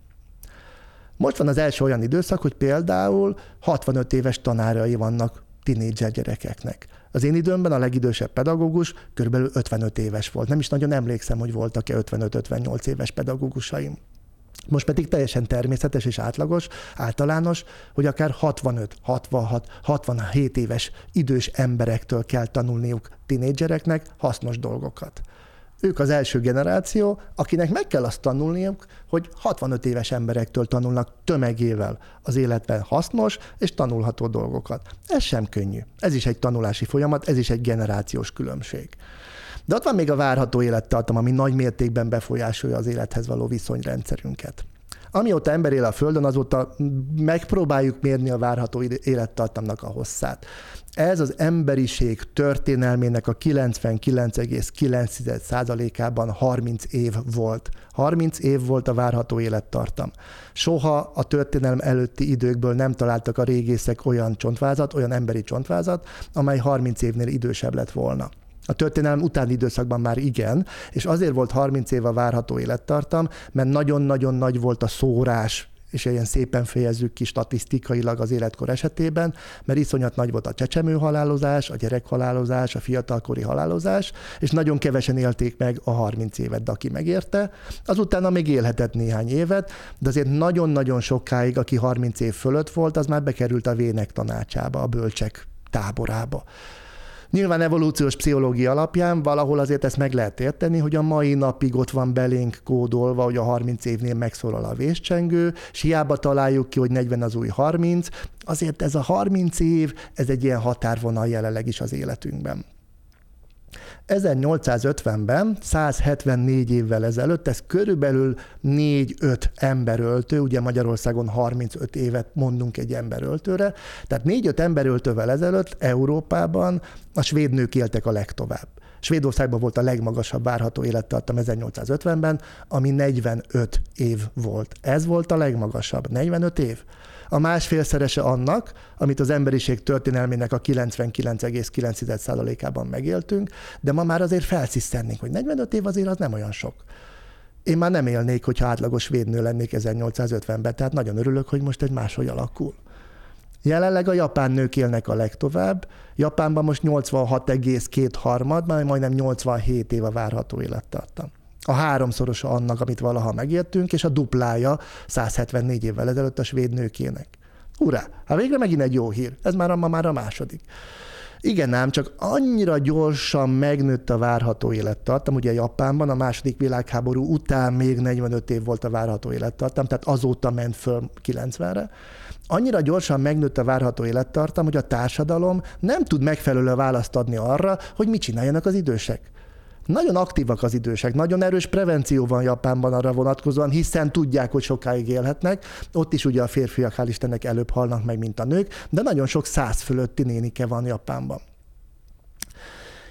Most van az első olyan időszak, hogy például hatvanöt éves tanárai vannak tinédzser gyerekeknek. Az én időmben a legidősebb pedagógus körülbelül ötvenöt éves volt. Nem is nagyon emlékszem, hogy voltak-e ötvenöt-ötvennyolc éves pedagógusaim. Most pedig teljesen természetes és átlagos, általános, hogy akár hatvanöt, hatvanhat, hatvanhét éves idős emberektől kell tanulniuk tinédzsereknek hasznos dolgokat. Ők az első generáció, akinek meg kell azt tanulniuk, hogy hatvanöt éves emberektől tanulnak tömegével az életben hasznos és tanulható dolgokat. Ez sem könnyű. Ez is egy tanulási folyamat, ez is egy generációs különbség. De ott van még a várható élettartam, ami nagy mértékben befolyásolja az élethez való viszonyrendszerünket. Amióta ember él a Földön, azóta megpróbáljuk mérni a várható élettartamnak a hosszát. Ez az emberiség történelmének a kilencvenkilenc egész kilenc százalékában harminc év volt. harminc év volt a várható élettartam. Soha a történelem előtti időkből nem találtak a régészek olyan csontvázat, olyan emberi csontvázat, amely harminc évnél idősebb lett volna. A történelem utáni időszakban már igen, és azért volt harminc év a várható élettartam, mert nagyon-nagyon nagy volt a szórás, és ilyen szépen fejezzük ki statisztikailag az életkor esetében, mert iszonyat nagy volt a csecsemőhalálozás, a gyerekhalálozás, a fiatalkori halálozás, és nagyon kevesen élték meg a harminc évet, de aki megérte, azutána még élhetett néhány évet, de azért nagyon-nagyon sokáig, aki harminc év fölött volt, az már bekerült a vének tanácsába, a bölcsek táborába. Nyilván evolúciós pszichológia alapján valahol azért ezt meg lehet érteni, hogy a mai napig ott van belénk kódolva, hogy a harminc évnél megszólal a véscsengő, és hiába találjuk ki, hogy negyven az új harminc, azért ez a harminc év, ez egy ilyen határvonal jelenleg is az életünkben. ezernyolcszázötvenben, száz hetvennégy évvel ezelőtt, ez körülbelül négy-öt emberöltő, ugye Magyarországon harmincöt évet mondunk egy emberöltőre, tehát négy-öt emberöltővel ezelőtt Európában a svéd nők éltek a legtovább. Svédországban volt a legmagasabb várható élettartam ezernyolcszázötvenben, ami negyvenöt év volt. Ez volt a legmagasabb, negyvenöt év. A másfélszerese annak, amit az emberiség történelmének a kilencvenkilenc egész kilenc százalékában megéltünk, de ma már azért felsziszennénk, hogy negyvenöt év azért az nem olyan sok. Én már nem élnék, hogyha átlagos svédnő lennék ezernyolcszázötvenben, tehát nagyon örülök, hogy most egy máshogy alakul. Jelenleg a japán nők élnek a legtovább. Japánban most nyolcvanhat egész két harmad, majdnem nyolcvanhét év a várható élettartam. A háromszorosa annak, amit valaha megértünk, és a duplája száz hetvennégy évvel ezelőtt a svéd nőkének. Hurrá! Hát végre megint egy jó hír. Ez már ma már a második. Igen ám, csak annyira gyorsan megnőtt a várható élettartam, ugye Japánban a második világháború után még negyvenöt év volt a várható élettartam, tehát azóta ment föl kilencvenre. Annyira gyorsan megnőtt a várható élettartam, hogy a társadalom nem tud megfelelő választ adni arra, hogy mit csináljanak az idősek. Nagyon aktívak az idősek, nagyon erős prevenció van Japánban arra vonatkozóan, hiszen tudják, hogy sokáig élhetnek. Ott is ugye a férfiak hál' Istennek előbb halnak meg, mint a nők, de nagyon sok száz fölötti nénike van Japánban.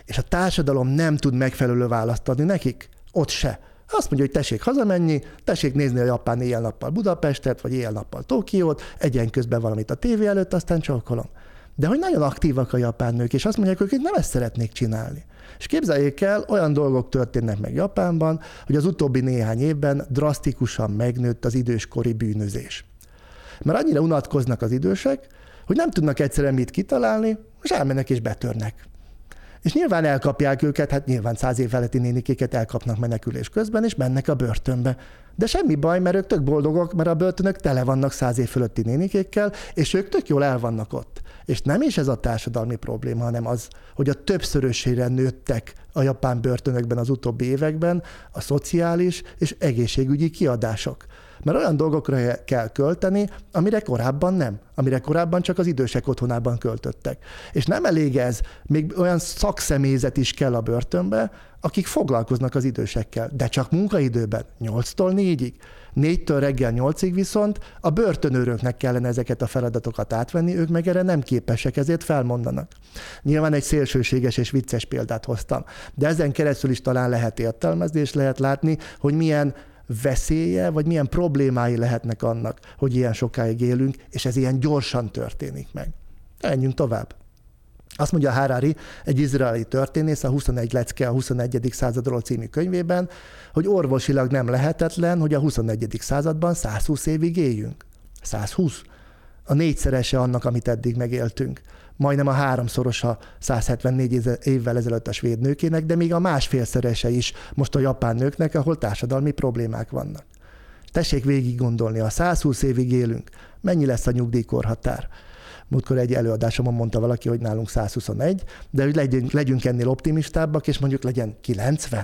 és a társadalom nem tud megfelelő választ adni nekik, ott se. Azt mondja, hogy tessék hazamenni, tessék nézni a japán éjjel-nappal Budapestet, vagy éjjel-nappal Tokiót, egyen közben valamit a tévé előtt, aztán csókolom. De hogy nagyon aktívak a japán nők, és azt mondják, hogy ők nem ezt szeretnék csinálni. És képzeljék el, olyan dolgok történnek meg Japánban, hogy az utóbbi néhány évben drasztikusan megnőtt az időskori bűnözés. Mert annyira unatkoznak az idősek, hogy nem tudnak egyszerűen mit kitalálni, és elmennek és betörnek. És nyilván elkapják őket, hát nyilván száz év feletti nénikéket elkapnak menekülés közben, és mennek a börtönbe. De semmi baj, mert ők tök boldogok, mert a börtönök tele vannak száz év fölötti nénikékkel, és ők tök jól el vannak ott. És nem is ez a társadalmi probléma, hanem az, hogy a többszörösére nőttek a japán börtönökben az utóbbi években a szociális és egészségügyi kiadások. Mert olyan dolgokra kell költeni, amire korábban nem. Amire korábban csak az idősek otthonában költöttek. És nem elég ez, még olyan szakszemélyzet is kell a börtönbe, akik foglalkoznak az idősekkel, de csak munkaidőben, nyolctól négyig. négytől reggel nyolcig viszont a börtönőröknek kellene ezeket a feladatokat átvenni, ők meg erre nem képesek, ezért felmondanak. Nyilván egy szélsőséges és vicces példát hoztam, de ezen keresztül is talán lehet értelmezni, és lehet látni, hogy milyen veszélye, vagy milyen problémái lehetnek annak, hogy ilyen sokáig élünk, és ez ilyen gyorsan történik meg. Menjünk tovább. Azt mondja Harari, egy izraeli történész, a huszonegy lecke a huszonegyedik századról című könyvében, hogy orvosilag nem lehetetlen, hogy a huszonegyedik században százhúsz évig éljünk. százhúsz? A négyszerese annak, amit eddig megéltünk. Majdnem a háromszorosa százhetvennégy évvel ezelőtt a svéd nőkének, de még a másfélszerese is most a japán nőknek, ahol társadalmi problémák vannak. Tessék végig gondolni, ha százhúsz évig élünk, mennyi lesz a nyugdíjkorhatár? Múltkor egy előadásomon mondta valaki, hogy nálunk százhuszonegy, de hogy legyünk, legyünk ennél optimistábbak, és mondjuk legyen kilencven.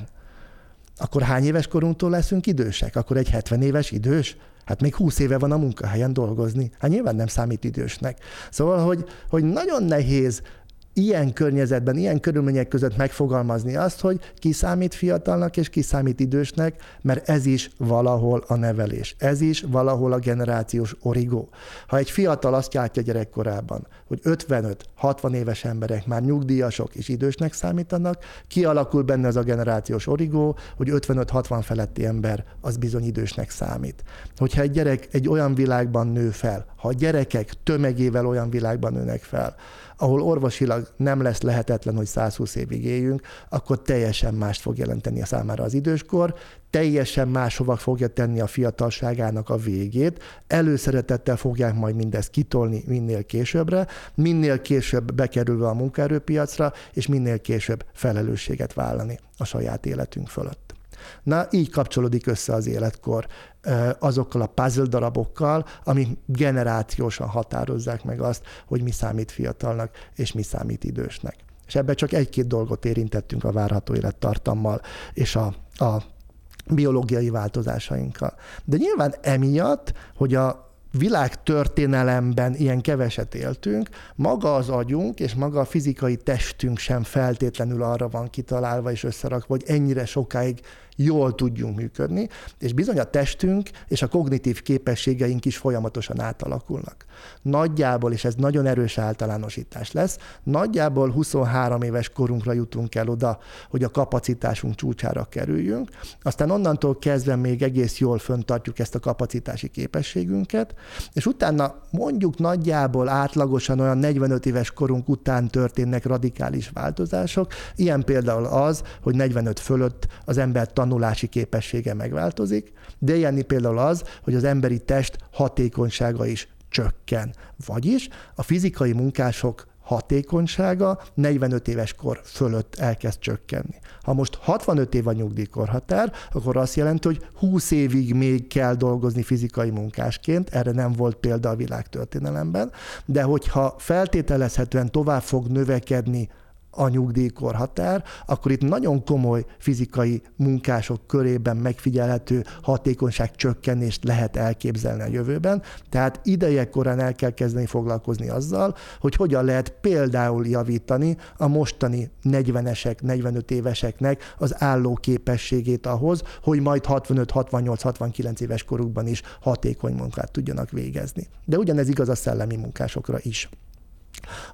Akkor hány éves korunktól leszünk idősek? Akkor egy hetven éves idős? Hát még húsz éve van a munkahelyen dolgozni. Hát nyilván nem számít idősnek. Szóval, hogy, hogy nagyon nehéz ilyen környezetben, ilyen körülmények között megfogalmazni azt, hogy ki számít fiatalnak és ki számít idősnek, mert ez is valahol a nevelés. Ez is valahol a generációs origó. Ha egy fiatal azt látja gyerekkorában, hogy ötvenöt-hatvan éves emberek már nyugdíjasok és idősnek számítanak, kialakul benne az a generációs origó, hogy ötvenöt-hatvan feletti ember az bizony idősnek számít. Hogyha egy gyerek egy olyan világban nő fel, ha a gyerekek tömegével olyan világban nőnek fel, ahol orvosilag nem lesz lehetetlen, hogy százhúsz évig éljünk, akkor teljesen mást fog jelenteni a számára az időskor, teljesen máshova fogja tenni a fiatalságának a végét, előszeretettel fogják majd mindezt kitolni minél későbbre, minél később bekerülve a munkaerőpiacra, és minél később felelősséget vállalni a saját életünk fölött. Na, így kapcsolódik össze az életkor azokkal a puzzle darabokkal, amik generációsan határozzák meg azt, hogy mi számít fiatalnak, és mi számít idősnek. És ebben csak egy-két dolgot érintettünk a várható élettartammal, és a, a biológiai változásainkkal. De nyilván emiatt, hogy a világtörténelemben ilyen keveset éltünk, maga az agyunk és maga a fizikai testünk sem feltétlenül arra van kitalálva és összerakva, hogy ennyire sokáig jól tudjunk működni, és bizony a testünk és a kognitív képességeink is folyamatosan átalakulnak. Nagyjából, és ez nagyon erős általánosítás lesz, nagyjából huszonhárom éves korunkra jutunk el oda, hogy a kapacitásunk csúcsára kerüljünk, aztán onnantól kezdve még egész jól föntartjuk ezt a kapacitási képességünket, és utána mondjuk nagyjából átlagosan olyan negyvenöt éves korunk után történnek radikális változások, ilyen például az, hogy negyvenöt fölött az ember tanulási képessége megváltozik, de ilyen például az, hogy az emberi test hatékonysága is csökken. Vagyis a fizikai munkások hatékonysága negyvenöt éves kor fölött elkezd csökkenni. Ha most hatvanöt év a nyugdíjkorhatár, akkor azt jelenti, hogy húsz évig még kell dolgozni fizikai munkásként, erre nem volt példa a világtörténelemben, de hogyha feltételezhetően tovább fog növekedni a nyugdíjkorhatár, akkor itt nagyon komoly fizikai munkások körében megfigyelhető hatékonyság csökkenést lehet elképzelni a jövőben. Tehát ideje korán el kell kezdeni foglalkozni azzal, hogy hogyan lehet például javítani a mostani negyvenesek, negyvenöt éveseknek az álló képességét ahhoz, hogy majd hatvanöt, hatvannyolc, hatvankilenc éves korukban is hatékony munkát tudjanak végezni. De ugyanez igaz a szellemi munkásokra is.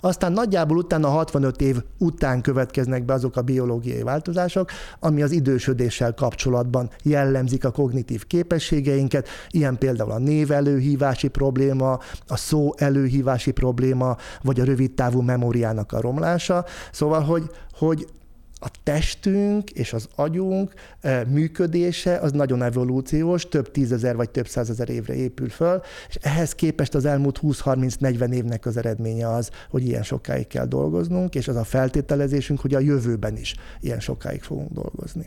Aztán nagyjából utána hatvanöt év után következnek be azok a biológiai változások, ami az idősödéssel kapcsolatban jellemzik a kognitív képességeinket, ilyen például a név előhívási probléma, a szó előhívási probléma, vagy a rövidtávú memóriának a romlása. Szóval, hogy, hogy a testünk és az agyunk működése az nagyon evolúciós, több tízezer vagy több százezer évre épül föl, és ehhez képest az elmúlt húsz-harminc-negyven évnek az eredménye az, hogy ilyen sokáig kell dolgoznunk, és az a feltételezésünk, hogy a jövőben is ilyen sokáig fogunk dolgozni.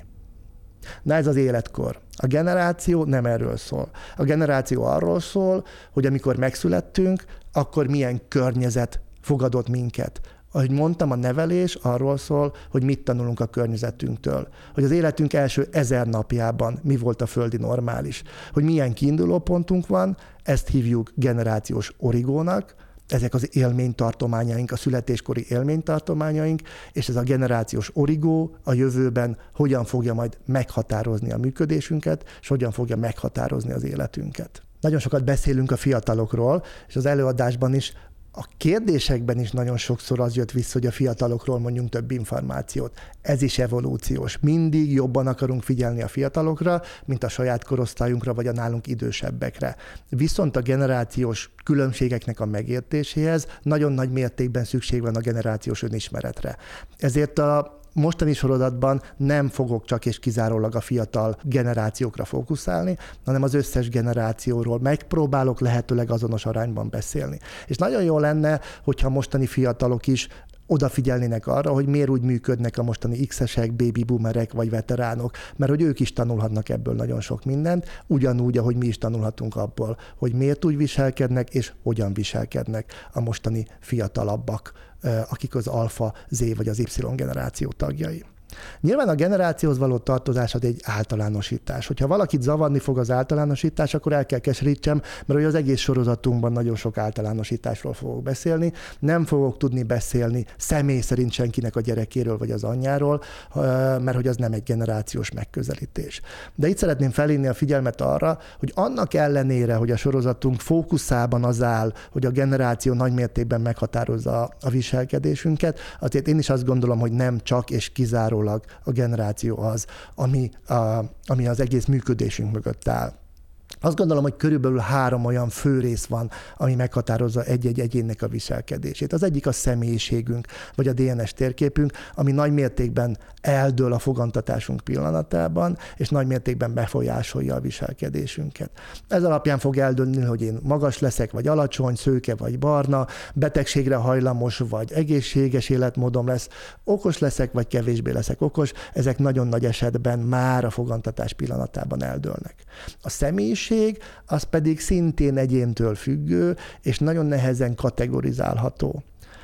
Na ez az életkor. A generáció nem erről szól. A generáció arról szól, hogy amikor megszülettünk, akkor milyen környezet fogadott minket. Ahogy mondtam, a nevelés arról szól, hogy mit tanulunk a környezetünktől. Hogy az életünk első ezer napjában mi volt a földi normális. Hogy milyen kiindulópontunk van, ezt hívjuk generációs origónak, ezek az élménytartományaink, a születéskori élménytartományaink, és ez a generációs origó a jövőben hogyan fogja majd meghatározni a működésünket, és hogyan fogja meghatározni az életünket. Nagyon sokat beszélünk a fiatalokról, és az előadásban is a kérdésekben is nagyon sokszor az jött vissza, hogy a fiatalokról mondjunk több információt. Ez is evolúciós. Mindig jobban akarunk figyelni a fiatalokra, mint a saját korosztályunkra, vagy a nálunk idősebbekre. Viszont a generációs különbségeknek a megértéséhez nagyon nagy mértékben szükség van a generációs önismeretre. Ezért a mostani sorozatban nem fogok csak és kizárólag a fiatal generációkra fókuszálni, hanem az összes generációról megpróbálok lehetőleg azonos arányban beszélni. És nagyon jó lenne, hogyha mostani fiatalok is odafigyelnének arra, hogy miért úgy működnek a mostani X-esek, baby boomerek vagy veteránok, mert hogy ők is tanulhatnak ebből nagyon sok mindent, ugyanúgy, ahogy mi is tanulhatunk abból, hogy miért úgy viselkednek és hogyan viselkednek a mostani fiatalabbak, akik az alfa, Z vagy az Y generáció tagjai. Nyilván a generációhoz való tartozás az egy általánosítás. Hogyha valakit zavarni fog az általánosítás, akkor el kell keserítsem, mert hogy az egész sorozatunkban nagyon sok általánosításról fogok beszélni. Nem fogok tudni beszélni személy szerint senkinek a gyerekéről vagy az anyjáról, mert hogy az nem egy generációs megközelítés. De itt szeretném felhívni a figyelmet arra, hogy annak ellenére, hogy a sorozatunk fókuszában az áll, hogy a generáció nagymértékben meghatározza a viselkedésünket, azért én is azt gondolom, hogy nem csak és kizárólag a generáció az, ami, a, ami az egész működésünk mögött áll. Azt gondolom, hogy körülbelül három olyan fő rész van, ami meghatározza egy-egy egyénnek a viselkedését. Az egyik a személyiségünk, vagy a dé en es térképünk, ami nagy mértékben eldől a fogantatásunk pillanatában, és nagy mértékben befolyásolja a viselkedésünket. Ez alapján fog eldönteni, hogy én magas leszek, vagy alacsony, szőke, vagy barna, betegségre hajlamos, vagy egészséges életmódom lesz, okos leszek, vagy kevésbé leszek okos. Ezek nagyon nagy esetben már a fogantatás pillanatában eldőlnek. A személyiség az pedig szintén egyéntől függő, és nagyon nehezen kategorizálható.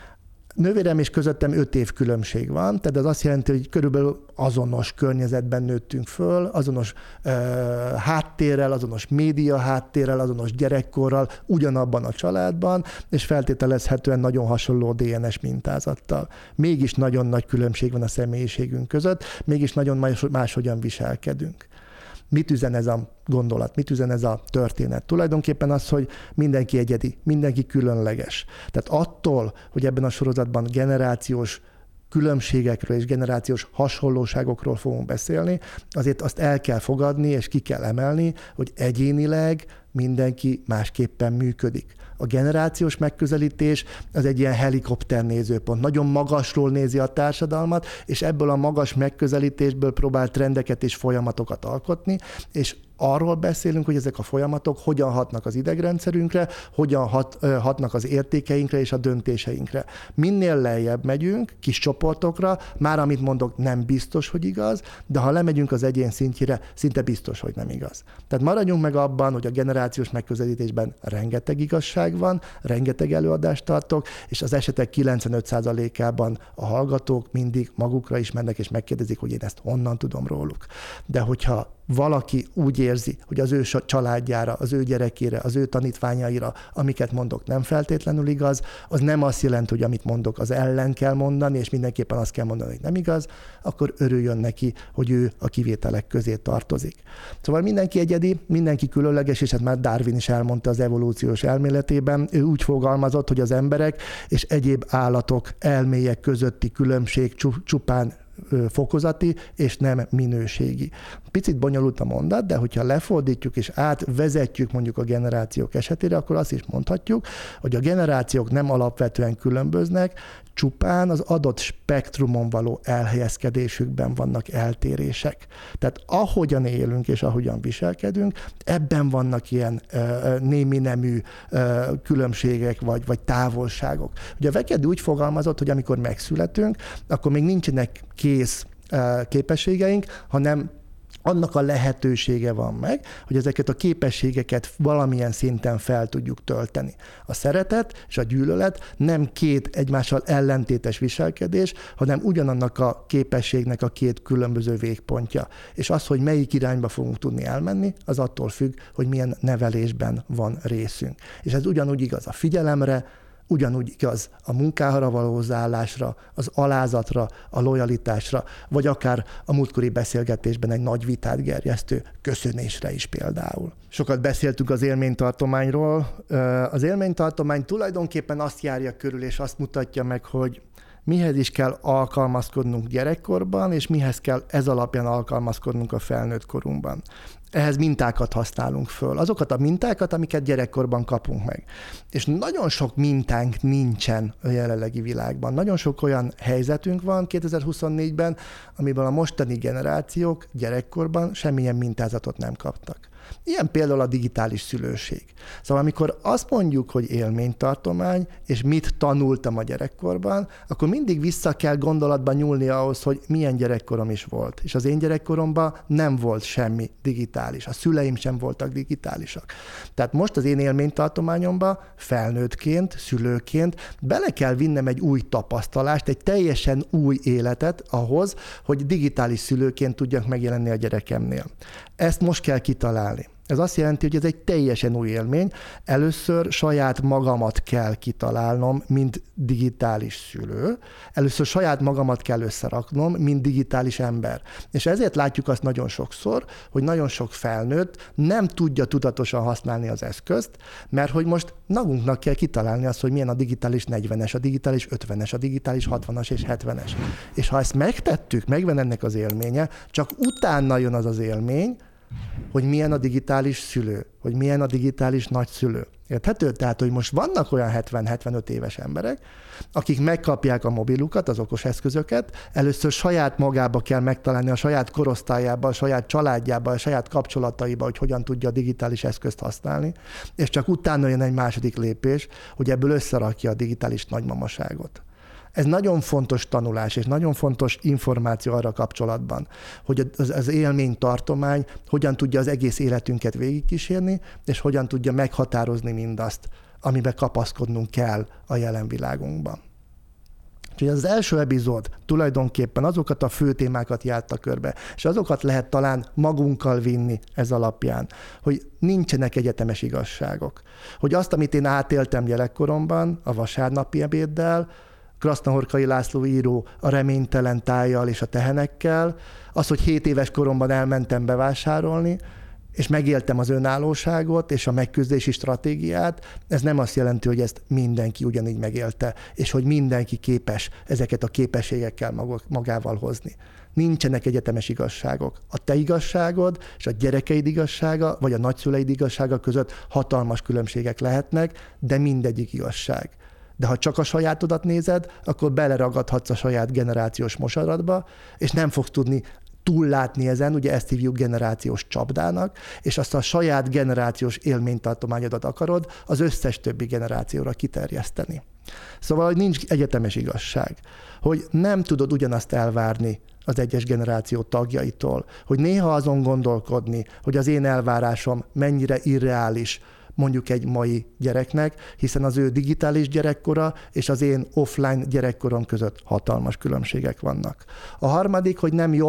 Nővérem és közöttem öt év különbség van, tehát ez azt jelenti, hogy körülbelül azonos környezetben nőttünk föl, azonos uh, háttérrel, azonos média háttérrel, azonos gyerekkorral, ugyanabban a családban, és feltételezhetően nagyon hasonló dé en es mintázattal. Mégis nagyon nagy különbség van a személyiségünk között, mégis nagyon más, máshogyan viselkedünk. Mit üzen ez a gondolat, mit üzen ez a történet? Tulajdonképpen az, hogy mindenki egyedi, mindenki különleges. Tehát attól, hogy ebben a sorozatban generációs különbségekről és generációs hasonlóságokról fogunk beszélni, azért azt el kell fogadni és ki kell emelni, hogy egyénileg mindenki másképpen működik. A generációs megközelítés az egy ilyen helikopter nézőpont. Nagyon magasról nézi a társadalmat, és ebből a magas megközelítésből próbál trendeket és folyamatokat alkotni, és arról beszélünk, hogy ezek a folyamatok hogyan hatnak az idegrendszerünkre, hogyan hat, hatnak az értékeinkre és a döntéseinkre. Minél lejjebb megyünk, kis csoportokra, már amit mondok, nem biztos, hogy igaz, de ha lemegyünk az egyén szintjére, szinte biztos, hogy nem igaz. Tehát maradjunk meg abban, hogy a generációs megközelítésben rengeteg igazság van, rengeteg előadást tartok, és az esetek kilencvenöt százalékában a hallgatók mindig magukra ismernek, és megkérdezik, hogy én ezt honnan tudom róluk. De hogyha valaki úgy érzi, hogy az ő családjára, az ő gyerekére, az ő tanítványaira, amiket mondok, nem feltétlenül igaz, az nem azt jelenti, hogy amit mondok, az ellen kell mondani, és mindenképpen azt kell mondani, hogy nem igaz, akkor örüljön neki, hogy ő a kivételek közé tartozik. Szóval mindenki egyedi, mindenki különleges, és hát már Darwin is elmondta az evolúciós elméletében, ő úgy fogalmazott, hogy az emberek és egyéb állatok elméjek közötti különbség csupán fokozati és nem minőségi. Picit bonyolult a mondat, de hogyha lefordítjuk és átvezetjük mondjuk a generációk esetére, akkor azt is mondhatjuk, hogy a generációk nem alapvetően különböznek, csupán az adott spektrumon való elhelyezkedésükben vannak eltérések. Tehát ahogyan élünk és ahogyan viselkedünk, ebben vannak ilyen uh, némi nemű uh, különbségek vagy, vagy távolságok. Ugye a Vekedi úgy fogalmazott, hogy amikor megszületünk, akkor még nincsenek kész uh, képességeink, hanem annak a lehetősége van meg, hogy ezeket a képességeket valamilyen szinten fel tudjuk tölteni. A szeretet és a gyűlölet nem két egymással ellentétes viselkedés, hanem ugyanannak a képességnek a két különböző végpontja. És az, hogy melyik irányba fogunk tudni elmenni, az attól függ, hogy milyen nevelésben van részünk. És ez ugyanúgy igaz a figyelemre, ugyanúgy igaz a munkára való hozzáállásra, az alázatra, a lojalitásra, vagy akár a múltkori beszélgetésben egy nagy vitát gerjesztő köszönésre is például. Sokat beszéltünk az élménytartományról. Az élménytartomány tulajdonképpen azt járja körül, és azt mutatja meg, hogy mihez is kell alkalmazkodnunk gyerekkorban, és mihez kell ez alapján alkalmazkodnunk a felnőtt korunkban. Ehhez mintákat használunk föl. Azokat a mintákat, amiket gyerekkorban kapunk meg. És nagyon sok mintánk nincsen a jelenlegi világban. Nagyon sok olyan helyzetünk van kétezer-huszonnégyben, amiből a mostani generációk gyerekkorban semmilyen mintázatot nem kaptak. Ilyen például a digitális szülőség. Szóval amikor azt mondjuk, hogy élménytartomány, és mit tanultam a gyerekkorban, akkor mindig vissza kell gondolatban nyúlni ahhoz, hogy milyen gyerekkorom is volt. És az én gyerekkoromban nem volt semmi digitális. A szüleim sem voltak digitálisak. Tehát most az én élménytartományomban felnőttként, szülőként bele kell vinnem egy új tapasztalást, egy teljesen új életet ahhoz, hogy digitális szülőként tudjak megjelenni a gyerekemnél. Ezt most kell kitalálni. Ez azt jelenti, hogy ez egy teljesen új élmény. Először saját magamat kell kitalálnom, mint digitális szülő. Először saját magamat kell összeraknom, mint digitális ember. És ezért látjuk azt nagyon sokszor, hogy nagyon sok felnőtt nem tudja tudatosan használni az eszközt, mert hogy most magunknak kell kitalálni azt, hogy milyen a digitális negyvenes, a digitális ötvenes, a digitális hatvanas és hetvenes. És ha ezt megtettük, megvan ennek az élménye, csak utána jön az az élmény, hogy milyen a digitális szülő, hogy milyen a digitális nagyszülő. Érthető? Tehát, hogy most vannak olyan hetven-hetvenöt éves emberek, akik megkapják a mobilukat, az okos eszközöket, először saját magába kell megtalálni, a saját korosztályába, a saját családjába, a saját kapcsolataiba, hogy hogyan tudja a digitális eszközt használni, és csak utána jön egy második lépés, hogy ebből összerakja a digitális nagymamaságot. Ez nagyon fontos tanulás, és nagyon fontos információ arra kapcsolatban, hogy az, az élménytartomány hogyan tudja az egész életünket végigkísérni, és hogyan tudja meghatározni mindazt, amiben kapaszkodnunk kell a jelen világunkban. Úgyhogy az első epizód tulajdonképpen azokat a fő témákat járta körbe, és azokat lehet talán magunkkal vinni ez alapján, hogy nincsenek egyetemes igazságok. Hogy azt, amit én átéltem gyerekkoromban, a vasárnapi ebéddel, Krasznahorkai László író a reménytelen tájjal és a tehenekkel, az, hogy hét éves koromban elmentem bevásárolni, és megéltem az önállóságot és a megküzdési stratégiát, ez nem azt jelenti, hogy ezt mindenki ugyanígy megélte, és hogy mindenki képes ezeket a képességekkel magával hozni. Nincsenek egyetemes igazságok. A te igazságod és a gyerekeid igazsága, vagy a nagyszüleid igazsága között hatalmas különbségek lehetnek, de mindegyik igazság. De ha csak a sajátodat nézed, akkor beleragadhatsz a saját generációs mosaradba, és nem fogsz tudni túllátni ezen, ugye ezt hívjuk generációs csapdának, és azt a saját generációs élménytartományodat akarod az összes többi generációra kiterjeszteni. Szóval, hogy nincs egyetemes igazság, hogy nem tudod ugyanazt elvárni az egyes generáció tagjaitól, hogy néha azon gondolkodni, hogy az én elvárásom mennyire irreális, mondjuk egy mai gyereknek, hiszen az ő digitális gyerekkora és az én offline gyerekkorom között hatalmas különbségek vannak. A harmadik, hogy nem jobb,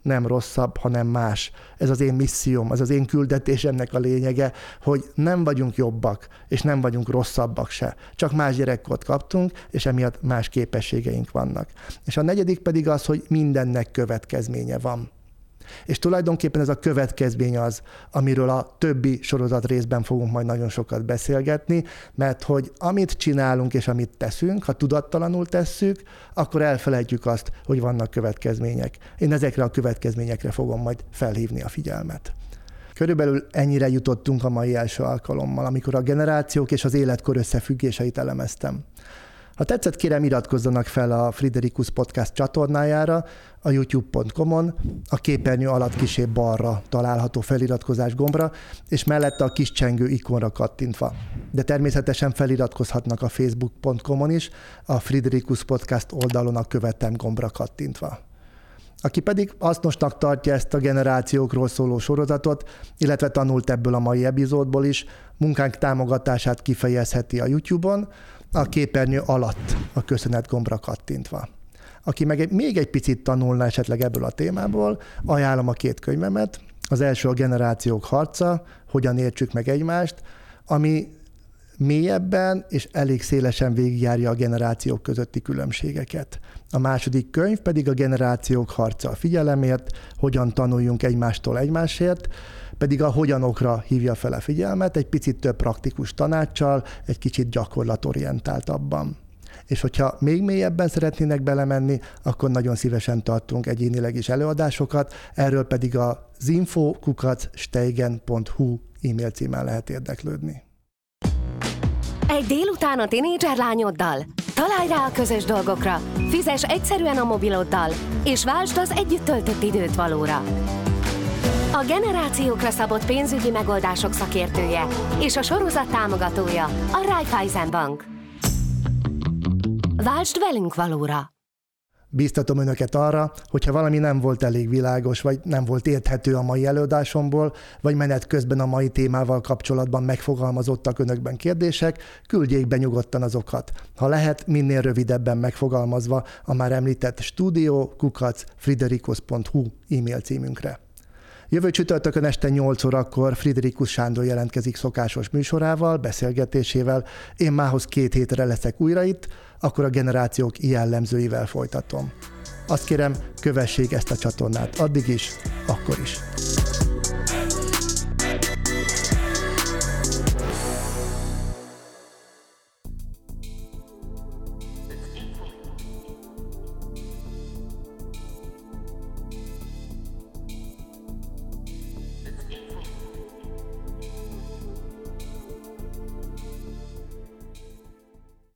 nem rosszabb, hanem más. Ez az én misszióm, az az én küldetésemnek a lényege, hogy nem vagyunk jobbak, és nem vagyunk rosszabbak se. Csak más gyerekkort kaptunk, és emiatt más képességeink vannak. És a negyedik pedig az, hogy mindennek következménye van. És tulajdonképpen ez a következmény az, amiről a többi sorozat részben fogunk majd nagyon sokat beszélgetni, mert hogy amit csinálunk és amit teszünk, ha tudattalanul tesszük, akkor elfelejtjük azt, hogy vannak következmények. Én ezekre a következményekre fogom majd felhívni a figyelmet. Körülbelül ennyire jutottunk a mai első alkalommal, amikor a generációk és az életkor összefüggéseit elemeztem. Ha tetszett, kérem, iratkozzanak fel a Friderikus Podcast csatornájára, a youtube pont com-on, a képernyő alatt kissé balra található feliratkozás gombra, és mellette a kis csengő ikonra kattintva. De természetesen feliratkozhatnak a facebook pont com-on is, a Friderikus Podcast oldalon a követem gombra kattintva. Aki pedig hasznosnak tartja ezt a generációkról szóló sorozatot, illetve tanult ebből a mai epizódból is, munkánk támogatását kifejezheti a YouTube-on, a képernyő alatt a köszönet gombra kattintva. Aki meg egy, még egy picit tanulna esetleg ebből a témából, ajánlom a két könyvemet. Az első a Generációk harca, hogyan értsük meg egymást, ami mélyebben és elég szélesen végigjárja a generációk közötti különbségeket. A második könyv pedig a Generációk harca a figyelemért, hogyan tanuljunk egymástól egymásért, pedig a hogyanokra hívja fel a figyelmet, egy picit több praktikus tanáccsal, egy kicsit gyakorlatorientáltabban. És hogyha még mélyebben szeretnének belemenni, akkor nagyon szívesen tartunk egyénileg is előadásokat, erről pedig az info kukac steigen pont hu e-mail címen lehet érdeklődni. Egy délután a tinédzser lányoddal? Találj rá a közös dolgokra, fizess egyszerűen a mobiloddal, és váltsd az együtt töltött időt valóra. A generációkra szabott pénzügyi megoldások szakértője és a sorozat támogatója a Raiffeisen Bank. Váltsd velünk valóra! Bíztatom önöket arra, hogyha valami nem volt elég világos, vagy nem volt érthető a mai előadásomból, vagy menet közben a mai témával kapcsolatban megfogalmazottak önökben kérdések, küldjék be nyugodtan azokat. Ha lehet, minél rövidebben megfogalmazva a már említett stúdió kukac friderikus pont hu e-mail címünkre. Jövő csütörtökön este nyolc órakor Friderikus Sándor jelentkezik szokásos műsorával, beszélgetésével. Én mához két hétre leszek újra itt, akkor a generációk jellemzőivel folytatom. Azt kérem, kövessék ezt a csatornát addig is, akkor is.